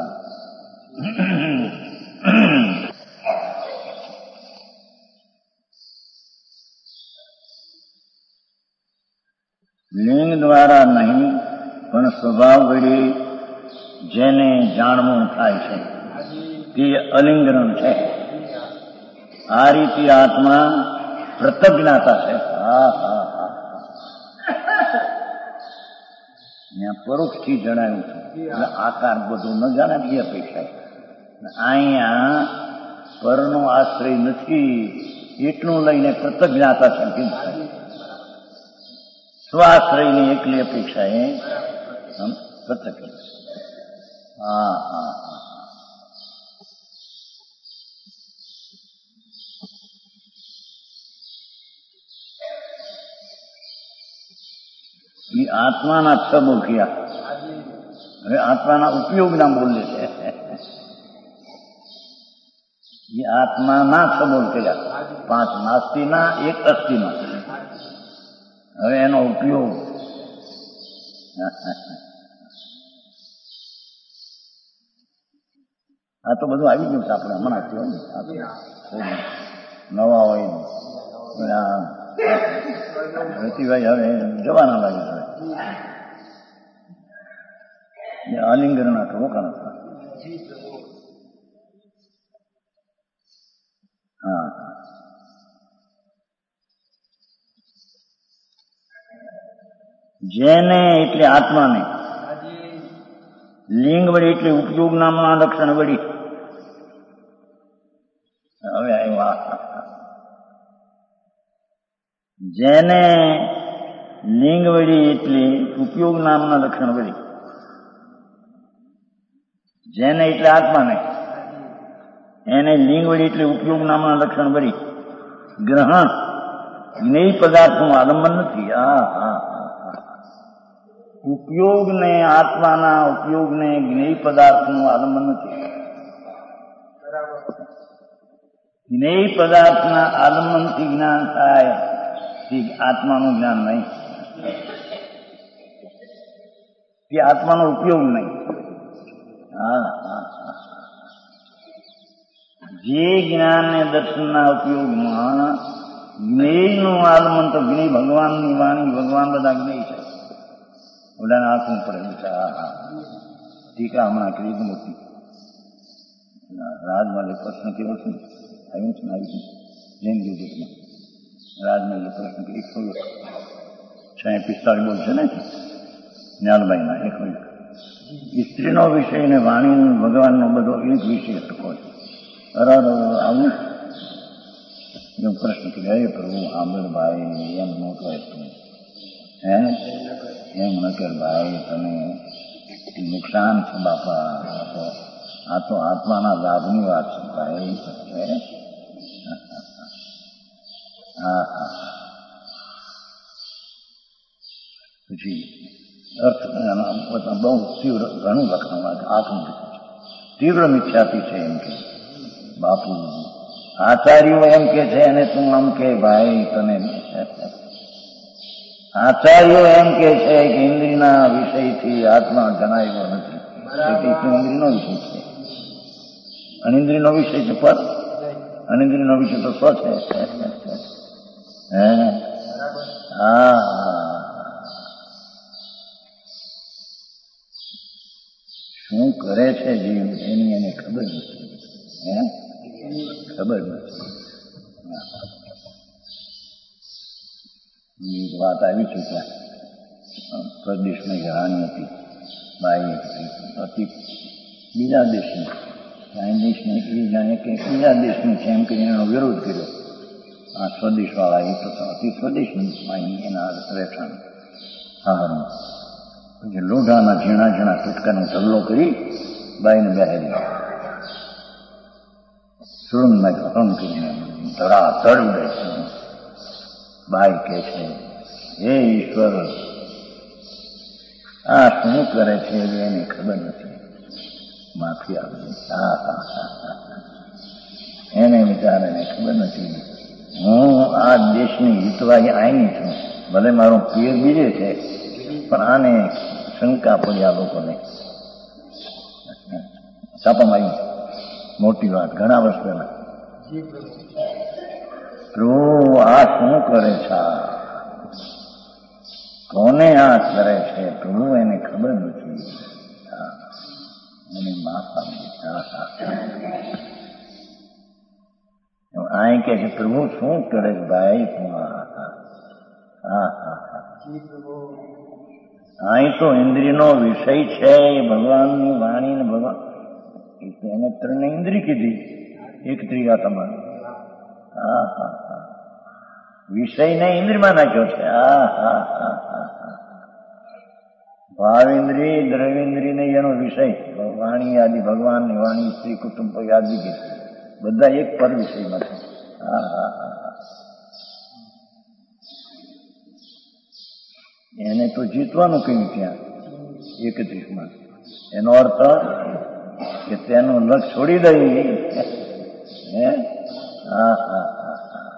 લિંગ દ્વારા નહીં પણ સ્વભાવ વળી જેને જાણવું થાય છે તે અલિંગરણ છે આ રીતે આત્મા પ્રતજ્ઞાતા છે હા હા હા ત્યાં પરોક્ષથી જણાવ્યું છે એટલે આકાર બધું ન જાણે એ અપેક્ષા અહીંયા પરનો આશ્રય નથી એટલું લઈને પ્રતજ્ઞાતા છે કીધું સ્વાશ્રયની એકલી અપેક્ષા એ પ્રત્યક્ષ હા હા હા એ આત્માના છ બોલ્યા હવે આત્માના ઉપયોગના બોલે છે એ આત્માના છ બોલ કર્યા પાંચ નાસ્તિના એક અસ્થિના હવે એનો ઉપયોગ આ તો બધું આવી ગયું છે આપણે હમણાં થયું નવા હોય રતિભાઈ હવે જવાના લાગે છે આલિંગરના રોકાણ હા જેને એટલે આત્માને લિંગ વળી એટલે ઉપયોગ નામના લક્ષણ વળી હવે આવ્યા જેને લિંગ વળી એટલે ઉપયોગ નામના લક્ષણ વળી જેને એટલે આત્માને એને લિંગ વળી એટલે ઉપયોગ નામના લક્ષણ વળી ગ્રહણ જ્ઞેય પદાર્થનું આલંબન નથી હા હા ઉપયોગને આત્માના ઉપયોગને જ્ઞેય પદાર્થનું આલંબન નથી જ્ઞેય પદાર્થના આલંબનથી જ્ઞાન થાય તે આત્માનું જ્ઞાન નહીં, તે આત્માનો ઉપયોગ નહીં. હા હા હા જે જ્ઞાન ને દર્શનના ઉપયોગમાં જ્ઞેયનું આલમન તો જ્ઞેય ભગવાનની વાણી, ભગવાન બધા જ્ઞેય છે. ઓલાને આંખું પડેલું છે. હા હા ટીકા હમણાં કરી મોટી રાજમલે પ્રશ્ન કર્યો છે, આવ્યું છે ને આવી જૈન વિવેકમાં રાજમલે પ્રશ્ન કરી એકસો છ પિસ્તાળીસ બોલ છે ને જ્ઞાનભાઈના એક સ્ત્રીનો વિષય ને વાણી ભગવાનનો બધો એક વિષય ટકો છે. અરર આવું એવું પ્રશ્ન કર્યો, હે પ્રભુ આંબેડ ભાઈ એમ ન કહે તું, હે એમ ન કર ભાઈ, તમે નુકસાન છે બાપા, આ તો આત્માના લાભની વાત છે ભાઈ. હા હા પછી અર્થ બહુ તીવ્ર ઘણું લખણ આત્મ તીવ્ર મિથ્યાથી છે એમ કે બાપુ આચાર્યો એમ કે છે અને તું આમ કે ભાઈ તને આચાર્યો એમ કે છે કે ઇન્દ્રિયના વિષયથી આત્મા જણાયો નથી, ઇન્દ્રિયનો વિષય છે. અનિન્દ્રિયનો વિષય છે પર અનિન્દ્રિયનો વિષય તો સ્વ છે. હે હા શું કરે છે જીવ એની એને ખબર નથી. હે ખબર નથી. વાત આવી છે ત્યાં પ્રદેશની રાણી હતી, બાઈ હતી બીજા દેશની, ત્યાં દેશની એ જાણે કે બીજા દેશની છે એમ કરીને એનો વિરોધ કર્યો. આ સ્વદેશવાળા એ તો અતિ સ્વદેશની એના રહેઠાણ. હા પછી લોઢાના ઝીણા ઝીણા ટુટકાનો ઢગલો કરી બાઈને બેહેલી સુરંગમાં હમ કરીને ધડા ધડ ઉડે છે. બાઈ કે છે, હે ઈશ્વર આ શું કરે છે એને ખબર નથી, માફી આપજે. હા હા હા એને વિચારેને ખબર નથી. હું આ દેશની હિતવાહી આઈની છું, ભલે મારો પિયર બીજે છે, પણ આને શંકા પડી આ લોકોને. છાપામાં આવી મોટી વાત ઘણા વર્ષ પહેલા. પ્રભુ આ શું કરે છે, કોને આ કરે છે પ્રભુ એને ખબર નથી, મને માફ આપજે. આ કે છે પ્રભુ શું કરે છે ભાઈ તું? હા હા હા અહીં તો ઇન્દ્રિયનો વિષય છે ભગવાનની વાણી ને ભગવાન એને ત્રણે ઇન્દ્રિય કીધી, એક ત્રિયાતમાં. હા હા હા વિષયને ઇન્દ્રિયમાં નાખ્યો છે. હા હા હા હા ભાવ ઇન્દ્રિય દ્રવ્યેન્દ્રિય ને એનો વિષય વાણી આદિ ભગવાનની વાણી સ્ત્રી કુટુંબ આદિ બધા એક પર વિષયમાં છે. હા હા હા એને તો જીતવાનું કયું ત્યાં એકત્રીસમાં. એનો અર્થ કે તેનું લક્ષ છોડી દઈ. હે હા હા હા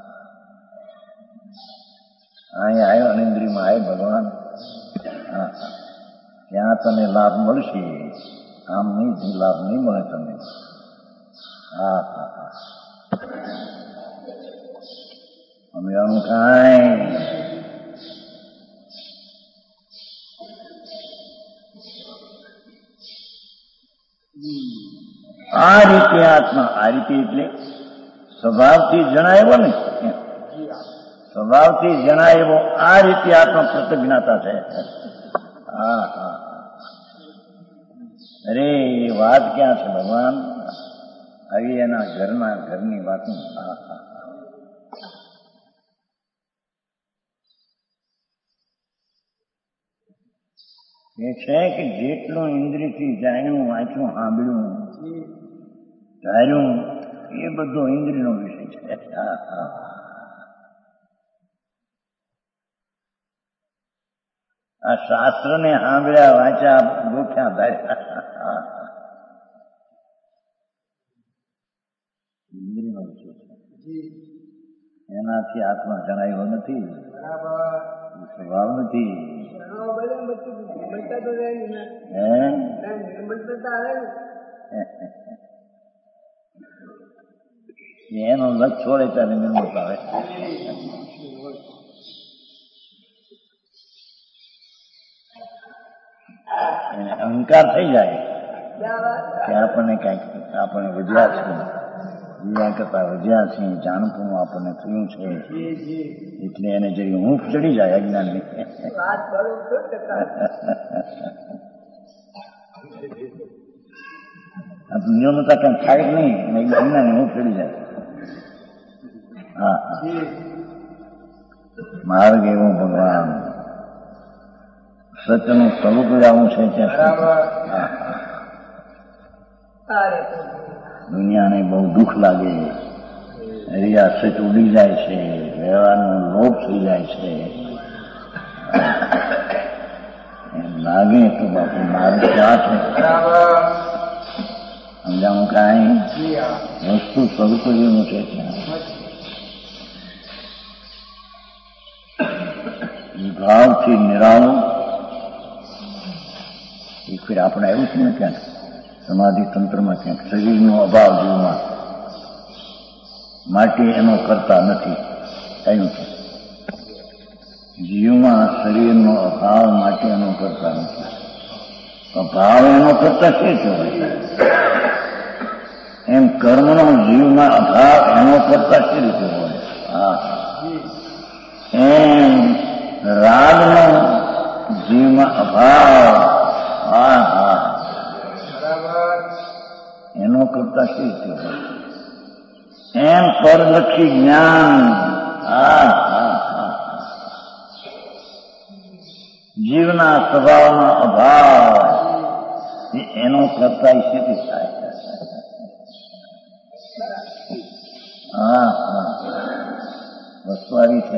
અહીંયા આવ્યો અનિન્દ્રિયમાં આવ્યો ભગવાન. હા હા ત્યાં તને લાભ મળશે, આમ નહીં લાભ નહીં મળે તમને. હા હા હા અમે આનું કાંઈ આ રીતે આત્મા આ રીતે એટલે સ્વભાવથી જણાવ્યો ને, સ્વભાવથી જણાવ્યો આ રીતે આત્મા કૃતજ્ઞતા છે. હા હા અરે વાત ક્યાં છે ભગવાન? આવી એના ઘરના ઘરની વાતો. હા હા એ છે કે જેટલું ઇન્દ્રિયથી જાણ્યું, વાંચ્યું, સાંભળ્યું, ધાર્યું એ બધો ઇન્દ્રિયનો વિષય છે. હા હા આ શાસ્ત્રને સાંભળ્યા, વાંચ્યા, ગોખ્યા, ધાર્યા ઇન્દ્રિયનો વિષય છે. એનાથી આત્મા જણાયો નથી, સ્વભાવ નથી. એનો લક્ષ છોડે ત્યારે નિર્મળતા આવે. એને અહંકાર થઈ જાય કે આપણને કઈક આપણે વધ્યા છીએ, બીજા કરતા વધ્યા છીએ, જાણપું આપણને થયું છે, એટલે એને જરી હૂંફ ચડી જાય અજ્ઞાનની. ન્યૂનતા કઈ થાય જ નહીં, એને અજ્ઞાનની હૂંફ ચડી જાય. હા, માર્ગ એવો ભગવાન સત્યનું સ્વરૂપ આવું છે ત્યાં દુનિયાને બહુ દુઃખ લાગે, રિયા સચ ઉડી જાય છે, વ્યવહારનો લોભ થઈ જાય છે, એમ લાગે તો બાપુ મારું ક્યાં છે? સમજાવું કાંઈ વસ્તુ સ્વરૂપ જેવું છે ત્યાં. ભાવથી નિરાળું એ ફેર આપણે આવ્યું છે ને ક્યાંક સમાધિ તંત્રમાં ક્યાંક શરીરનો અભાવ જીવમાં માટે એનો કરતા નથી કહ્યું છે. જીવમાં શરીરનો અભાવ માટે એનો કરતા નથી. અભાવ એનો કરતા છે હોય એમ કર્મનો જીવમાં અભાવ એનો કરતા છે રીતે હોય. હા, એમ રાગનો જીવમાં અભાવ હા હા એનો કરતા શી રીતે હોય. એમ પરલક્ષી જ્ઞાન હા હા હા જીવના સ્વભાવનો અભાવ એનો કરતા સ્થિતિ થાય. હા હા વસ્તુ આવી છે.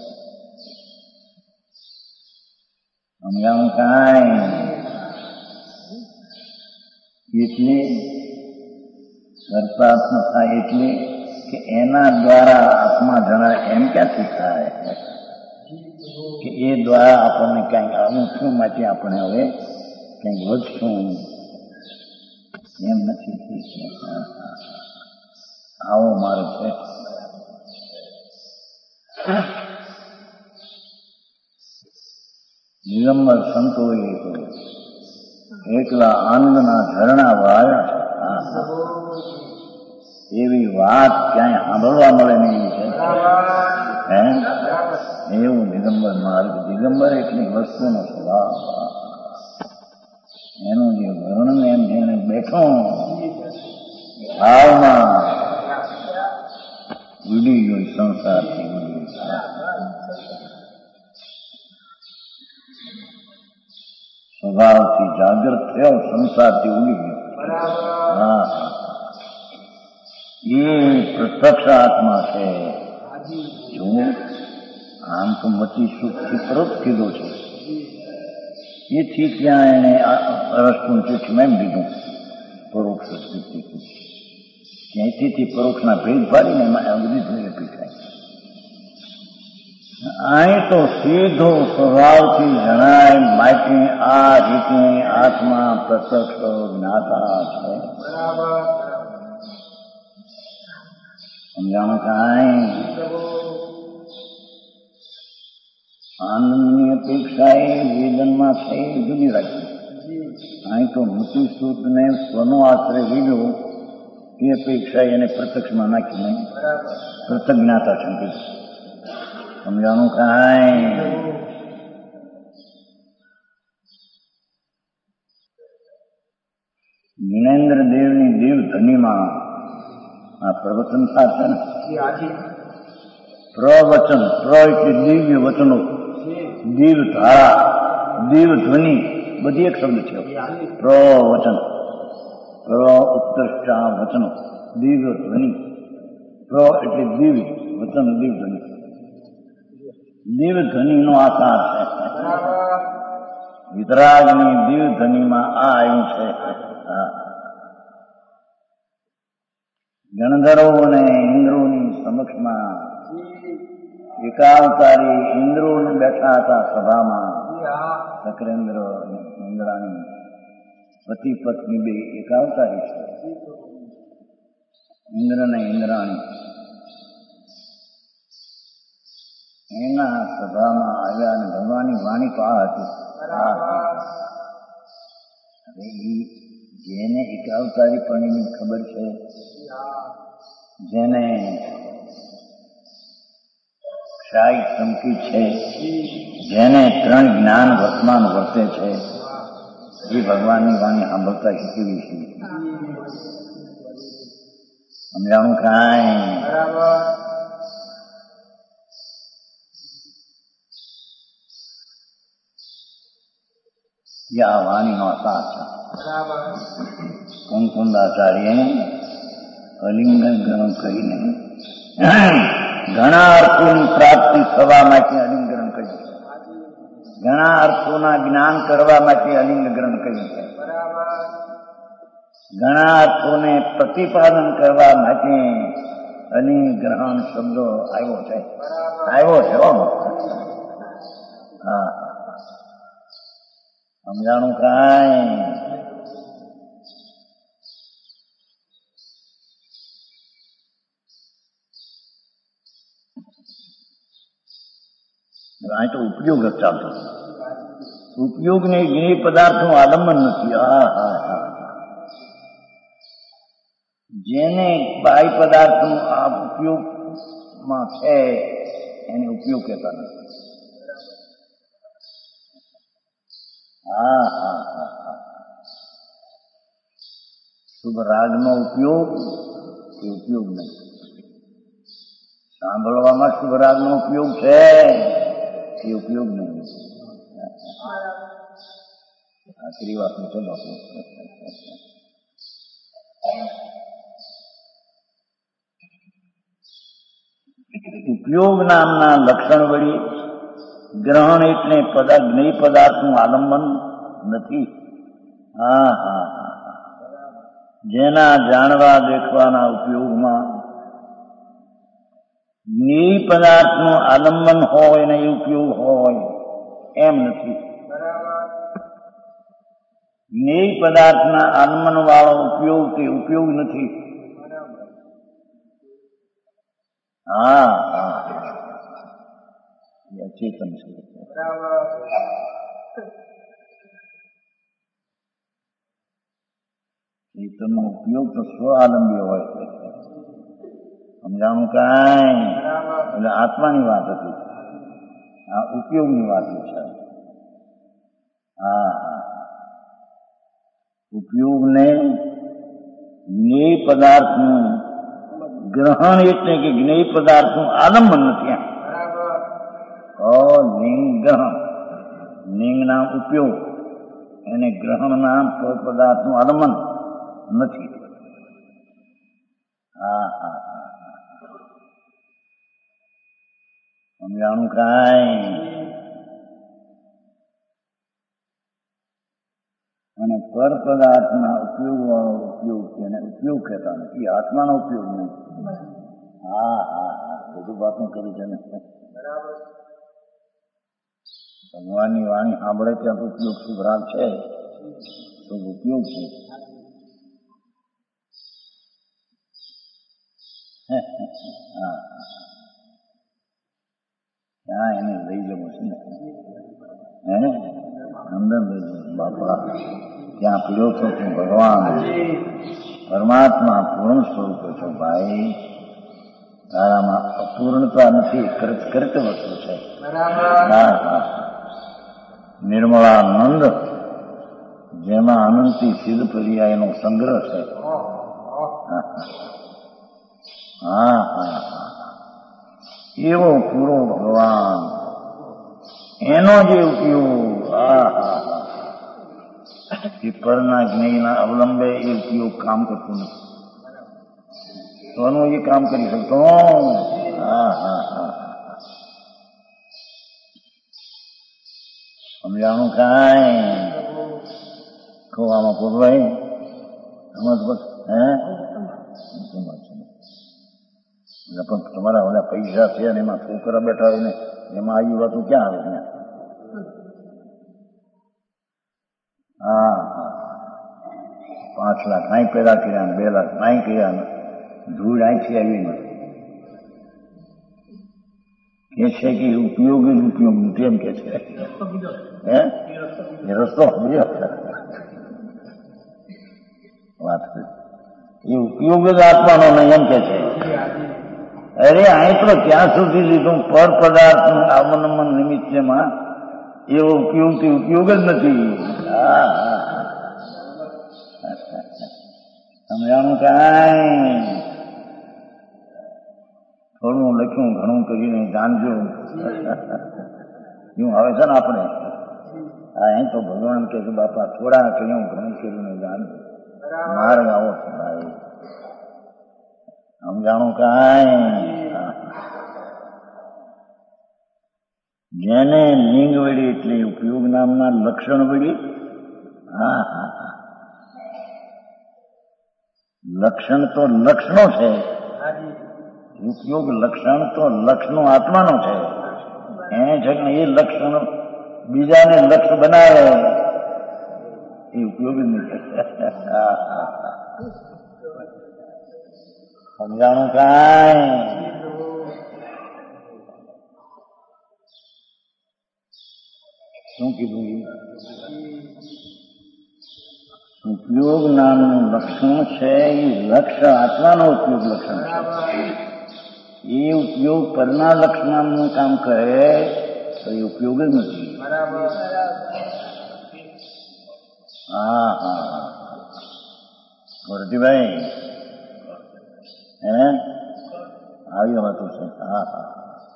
સમજાવું કાંઈ એટલે કરતા થાય એટલે કે એના દ્વારા આત્મા જણાય એમ ક્યાંથી થાય કે એ દ્વારા આપણને ક્યાંક અમુકનું માટે આપણે હવે કંઈક વધશું એમ નથી. આવો માર્ગ છે. દિગંબર સંતોએ તો એકલા આનંદના ઝરણા વાળ્યા એવી વાત ક્યાંય સાંભળવા મળે નહીં છે. હે એવું દિગંબર માર્ગ. દિગંબર એટલી વસ્તુનો સ્વભાવ એનું જે વર્ણન એમ જેને બેઠો ભાવમાં ઉડી ગયો સંસારથી ઉડી ગયો. સ્વભાવથી જાગૃત થયો સંસારથી ઉડી ગયો. હા એ પ્રત્યક્ષ આત્મા છે. જો આમ તો મતી સુખથી પરોક્ષ કીધો છે એથી ત્યાં એને રસનું ચૂક્યું એમ લીધું પરોક્ષ સ્થિતિ ત્યાંથી પરોક્ષના ભેદ પાડીને એમાં બધી ધોઈ પીઠાય. અહીં તો સીધો સ્વભાવથી જણાય માટે આ રીતે આત્મા પ્રત્યક્ષ જ્ઞાતા છે. સમજાણું કાંઈ આનંદની અપેક્ષા એ વેદનમાં થઈ જુદી રાખી. અહીં તો મૃત્યુસૂતને સ્વનો આશ્રય લીધો એ અપેક્ષા એને પ્રત્યક્ષમાં નાખી નહીં પ્રત્યક્ષ જ્ઞાતા છે. સમજાણું કાંઈ જ્ઞાનેન્દ્ર દેવની દેવ ધનીમાં આ પ્રવચન સાથે ને પ્રવચન પ્ર એટલે દિવ્ય વચનો, દિવ ધારા, દિવ ધ્વનિ બધી એક શબ્દ છે. પ્રવચન પ્ર ઉત્કૃષ્ટા વચનો દિવ્ય ધ્વનિ. પ્ર એટલે દિવ્ય વચન દિવ ધ્વનિ. દિવ ધ્વનિનો આકાર છે. વિતરાગની દિવ ધ્વનિમાં આ આવ્યું છે. ગણધરો અને ઇન્દ્રોની સમક્ષમાં એકાવતારી ઇન્દ્રો બેઠા હતા સભામાં. સકરેન્દ્ર ઇન્દ્રાણી પતિ પત્ની બે એકાવતારી છે, ઇન્દ્ર ને ઇન્દ્રાણી. એના સભામાં આવ્યા અને ભગવાનની વાણી તો આ હતી. હવે જેને એકાવતારી પણની ખબર છે, જેને ક્ષાય સંકિત છે, જેને ત્રણ જ્ઞાન વર્તમાન વર્તે છે, એ ભગવાનની વાણી સાંભળતા શીખવી છે. સમજાણું કાંઈ? આ વાણીનો સાર છે. કુંકુંદાચાર્ય અલિંગન ગ્રહણ કરીને ઘણા અર્થોની પ્રાપ્તિ થવા માટે અલિંગન કર્યું છે. ઘણા અર્થોના જ્ઞાન કરવા માટે અલિંગ ગ્રહણ કર્યું છે. ઘણા અર્થોને પ્રતિપાદન કરવા માટે અલિંગ ગ્રહણ શબ્દો આવ્યો છે. આવ્યો છે. હા, સમજાણું કાંઈ? અહીં તો ઉપયોગ જ ચાલતો. ઉપયોગ ને જ્ઞેય પદાર્થનું આલંબન નથી. હા હા હા જેને બાહ્ય પદાર્થનું આ ઉપયોગમાં છે એને ઉપયોગ કહેતા નથી. હા હા હા હા શુભ રાગનો ઉપયોગ કે ઉપયોગ નહીં. સાંભળવામાં શુભ રાગનો ઉપયોગ છે એ ઉપયોગ નહીં. આખરી વાત છે બાપુ. ઉપયોગ નામના લક્ષણ વળી ગ્રહણ એટલે પદાર્થ જ્ઞેય પદાર્થનું આલંબન નથી. હા હા હા જેના જાણવા દેખવાના ઉપયોગમાં જ્ઞેય પદાર્થનું આલંબન હોય ને એ ઉપયોગ હોય એમ નથી. જ્ઞેય પદાર્થના આલંબન વાળો ઉપયોગ તે ઉપયોગ નથી. હા હા ચેતન છે. ચેતનનો ઉપયોગ તો સ્વ આલંબી હોય છે. સમજાણું કાંઈ? એટલે આત્માની વાત હતી, આ ઉપયોગની વાત છે. હા હા ઉપયોગને જ્ઞેય પદાર્થનું ગ્રહણ એટલે કે જ્ઞેય પદાર્થનું આલંબન નથી. લિંગ ગ્રહણ, લિંગના ઉપયોગ એને ગ્રહણના પદાર્થનું આલંબન નથી. હા હા સમજાણું કાંઈ? અને પર પદાર્થના ઉપયોગ વાળો ઉપયોગ એને ઉપયોગ કહેતા નથી. આત્માનો ઉપયોગ નહીં. હા હા હા બધું વાતો કરી છે ને. ભગવાનની વાણી સાંભળે ત્યાં તો ઉપયોગ શુભ રાગ છે, શુભ ઉપયોગ છે. હા ક્યાં એને લઈ જવું છે ને? હે અંદર લઈ જવું બાપા. ત્યાં પીડ્યો છો તું ભગવાન પરમાત્મા પૂર્ણ સ્વરૂપ છો ભાઈ. તારામાં અપૂર્ણતા નથી, કરત કરત વસ્તુ છે. હા હા નિર્મળાનંદ જેમાં અનંતી સિદ્ધ પર્યાયનો સંગ્રહ છે. હા હા એવો પૂરો ભગવાન એનો જે ઉપયોગ હા હા હા એ પરના જ્ઞેયના અવલંબે એ ઉપયોગ કામ કરતું નથી. તો એનું એ કામ કરી શકતો. હા હા હા સમજાણું કાંઈ? ખોવામાં પૂરવાય સમજ બસ. હે પણ તમારા ઓલા પૈસા છે અને એમાં છોકરા બેઠા હોય ને એમાં આવી વાતો ક્યાં આવે ત્યાં? હા હા, પાંચ લાખ અહીં પેદા કર્યા, બે લાખ અહીં કર્યા, ધૂળ અહીંથી આવી ને કે છે કે ઉપયોગી ઉપયોગ કેમ કે છે? હે એ રસ્તો વાત એ ઉપયોગ જ આત્માનો નહીં એમ કે છે. અરે અહીં તો ક્યાં સુધી લીધું પર પદાર્થનું આગમન નિમિત્તમાં એવો ઉપયોગથી ઉપયોગ જ નથી. હા હા, સમજાણું કાંઈ? થોડું લખ્યું ઘણું કરીને જાણજો એવું આવે છે ને આપણે. હા, અહીં તો ભગવાન કે છે બાપા થોડા કહ્યું ઘણું કરીને જાણજો. માર્ગ આવો છે ભાઈ, સમજાણું કાંઈ? જેને લિંગ વળી એટલે ઉપયોગ નામના લક્ષણ વળી. હા હા હા, લક્ષણ તો લક્ષણો છે, ઉપયોગ લક્ષણ તો લક્ષણો આત્માનો છે. એને છે કે એ લક્ષણ બીજાને લક્ષ બનાવે એ ઉપયોગ જ નથી. સમજાણું કાંઈ? શું કીધું? ઉપયોગ નામનું લક્ષણ છે એ લક્ષ આત્માનો ઉપયોગ લક્ષણ છે. એ ઉપયોગ પરના લક્ષણાનું કામ કરે તો એ ઉપયોગ જ નથી. હા હા હા, ભરતીભાઈ હે આવી વાતું છે. હા હા,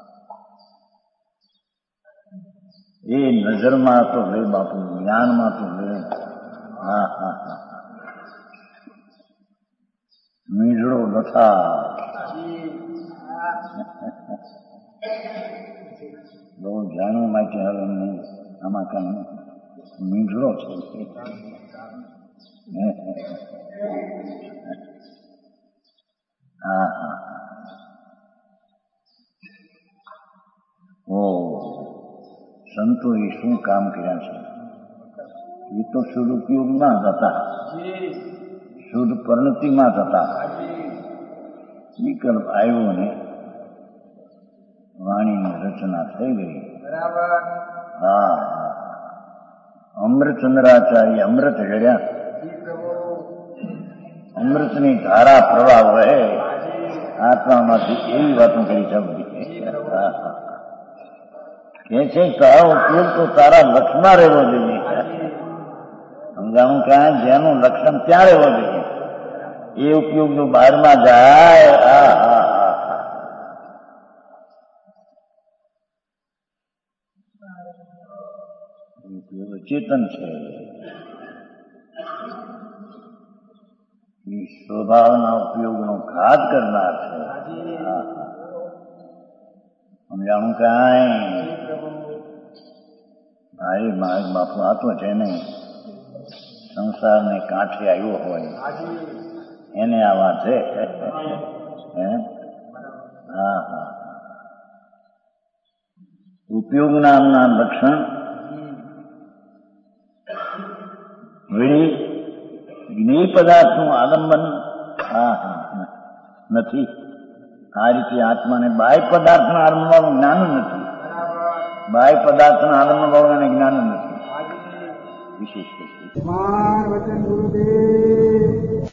એ નજરમાં તો લે બાપુ, જ્ઞાનમાં તો લે. હા હા હા, મીંઢળો લથા બહુ જાણવા માટે હવે આમાં કાંઈ મીંઢળો છે. હા હા, ઓ સંતોએ શું કામ કર્યા છે? એ તો શુદ્ધ ઉપયોગમાં જ હતા, શુદ્ધ પરિણતિમાં જ હતા. વિકલ્પ આવ્યો ને વાણીની રચના થઈ ગઈ. હા હા, અમૃતચંદ્રાચાર્ય અમૃત જડ્યા, અમૃતની ધારા પ્રવાહ વહે આત્મામાંથી એવી વાતો કરી છે બધી. કે છે તારો ઉપયોગ તો તારા લક્ષમાં રહેવો જોઈએ. સમજાણું ક્યાં? જેનું લક્ષણ ત્યાં રહેવો જોઈએ. એ ઉપયોગ જો બહારમાં જાય, હા હા હા, ઉપયોગ ચેતન છે, એ સ્વભાવના ઉપયોગનો ઘાત કરનાર છે. સમજાણું કાંઈ? ભાઈ મારે બાપુ આ તો છે ને સંસારને કાંઠે આવ્યો હોય એને આ વાત છે. હે હા હા, ઉપયોગ નામના લક્ષણ વળી જ્ઞેય પદાર્થનું આલંબન હા હા નથી. આ રીતે આત્માને બાહ્ય પદાર્થના આલંબવાનું જ્ઞાન નથી. બાહ્ય પદાર્થના આલંબવાનું જ્ઞાન નથી. વિશેષ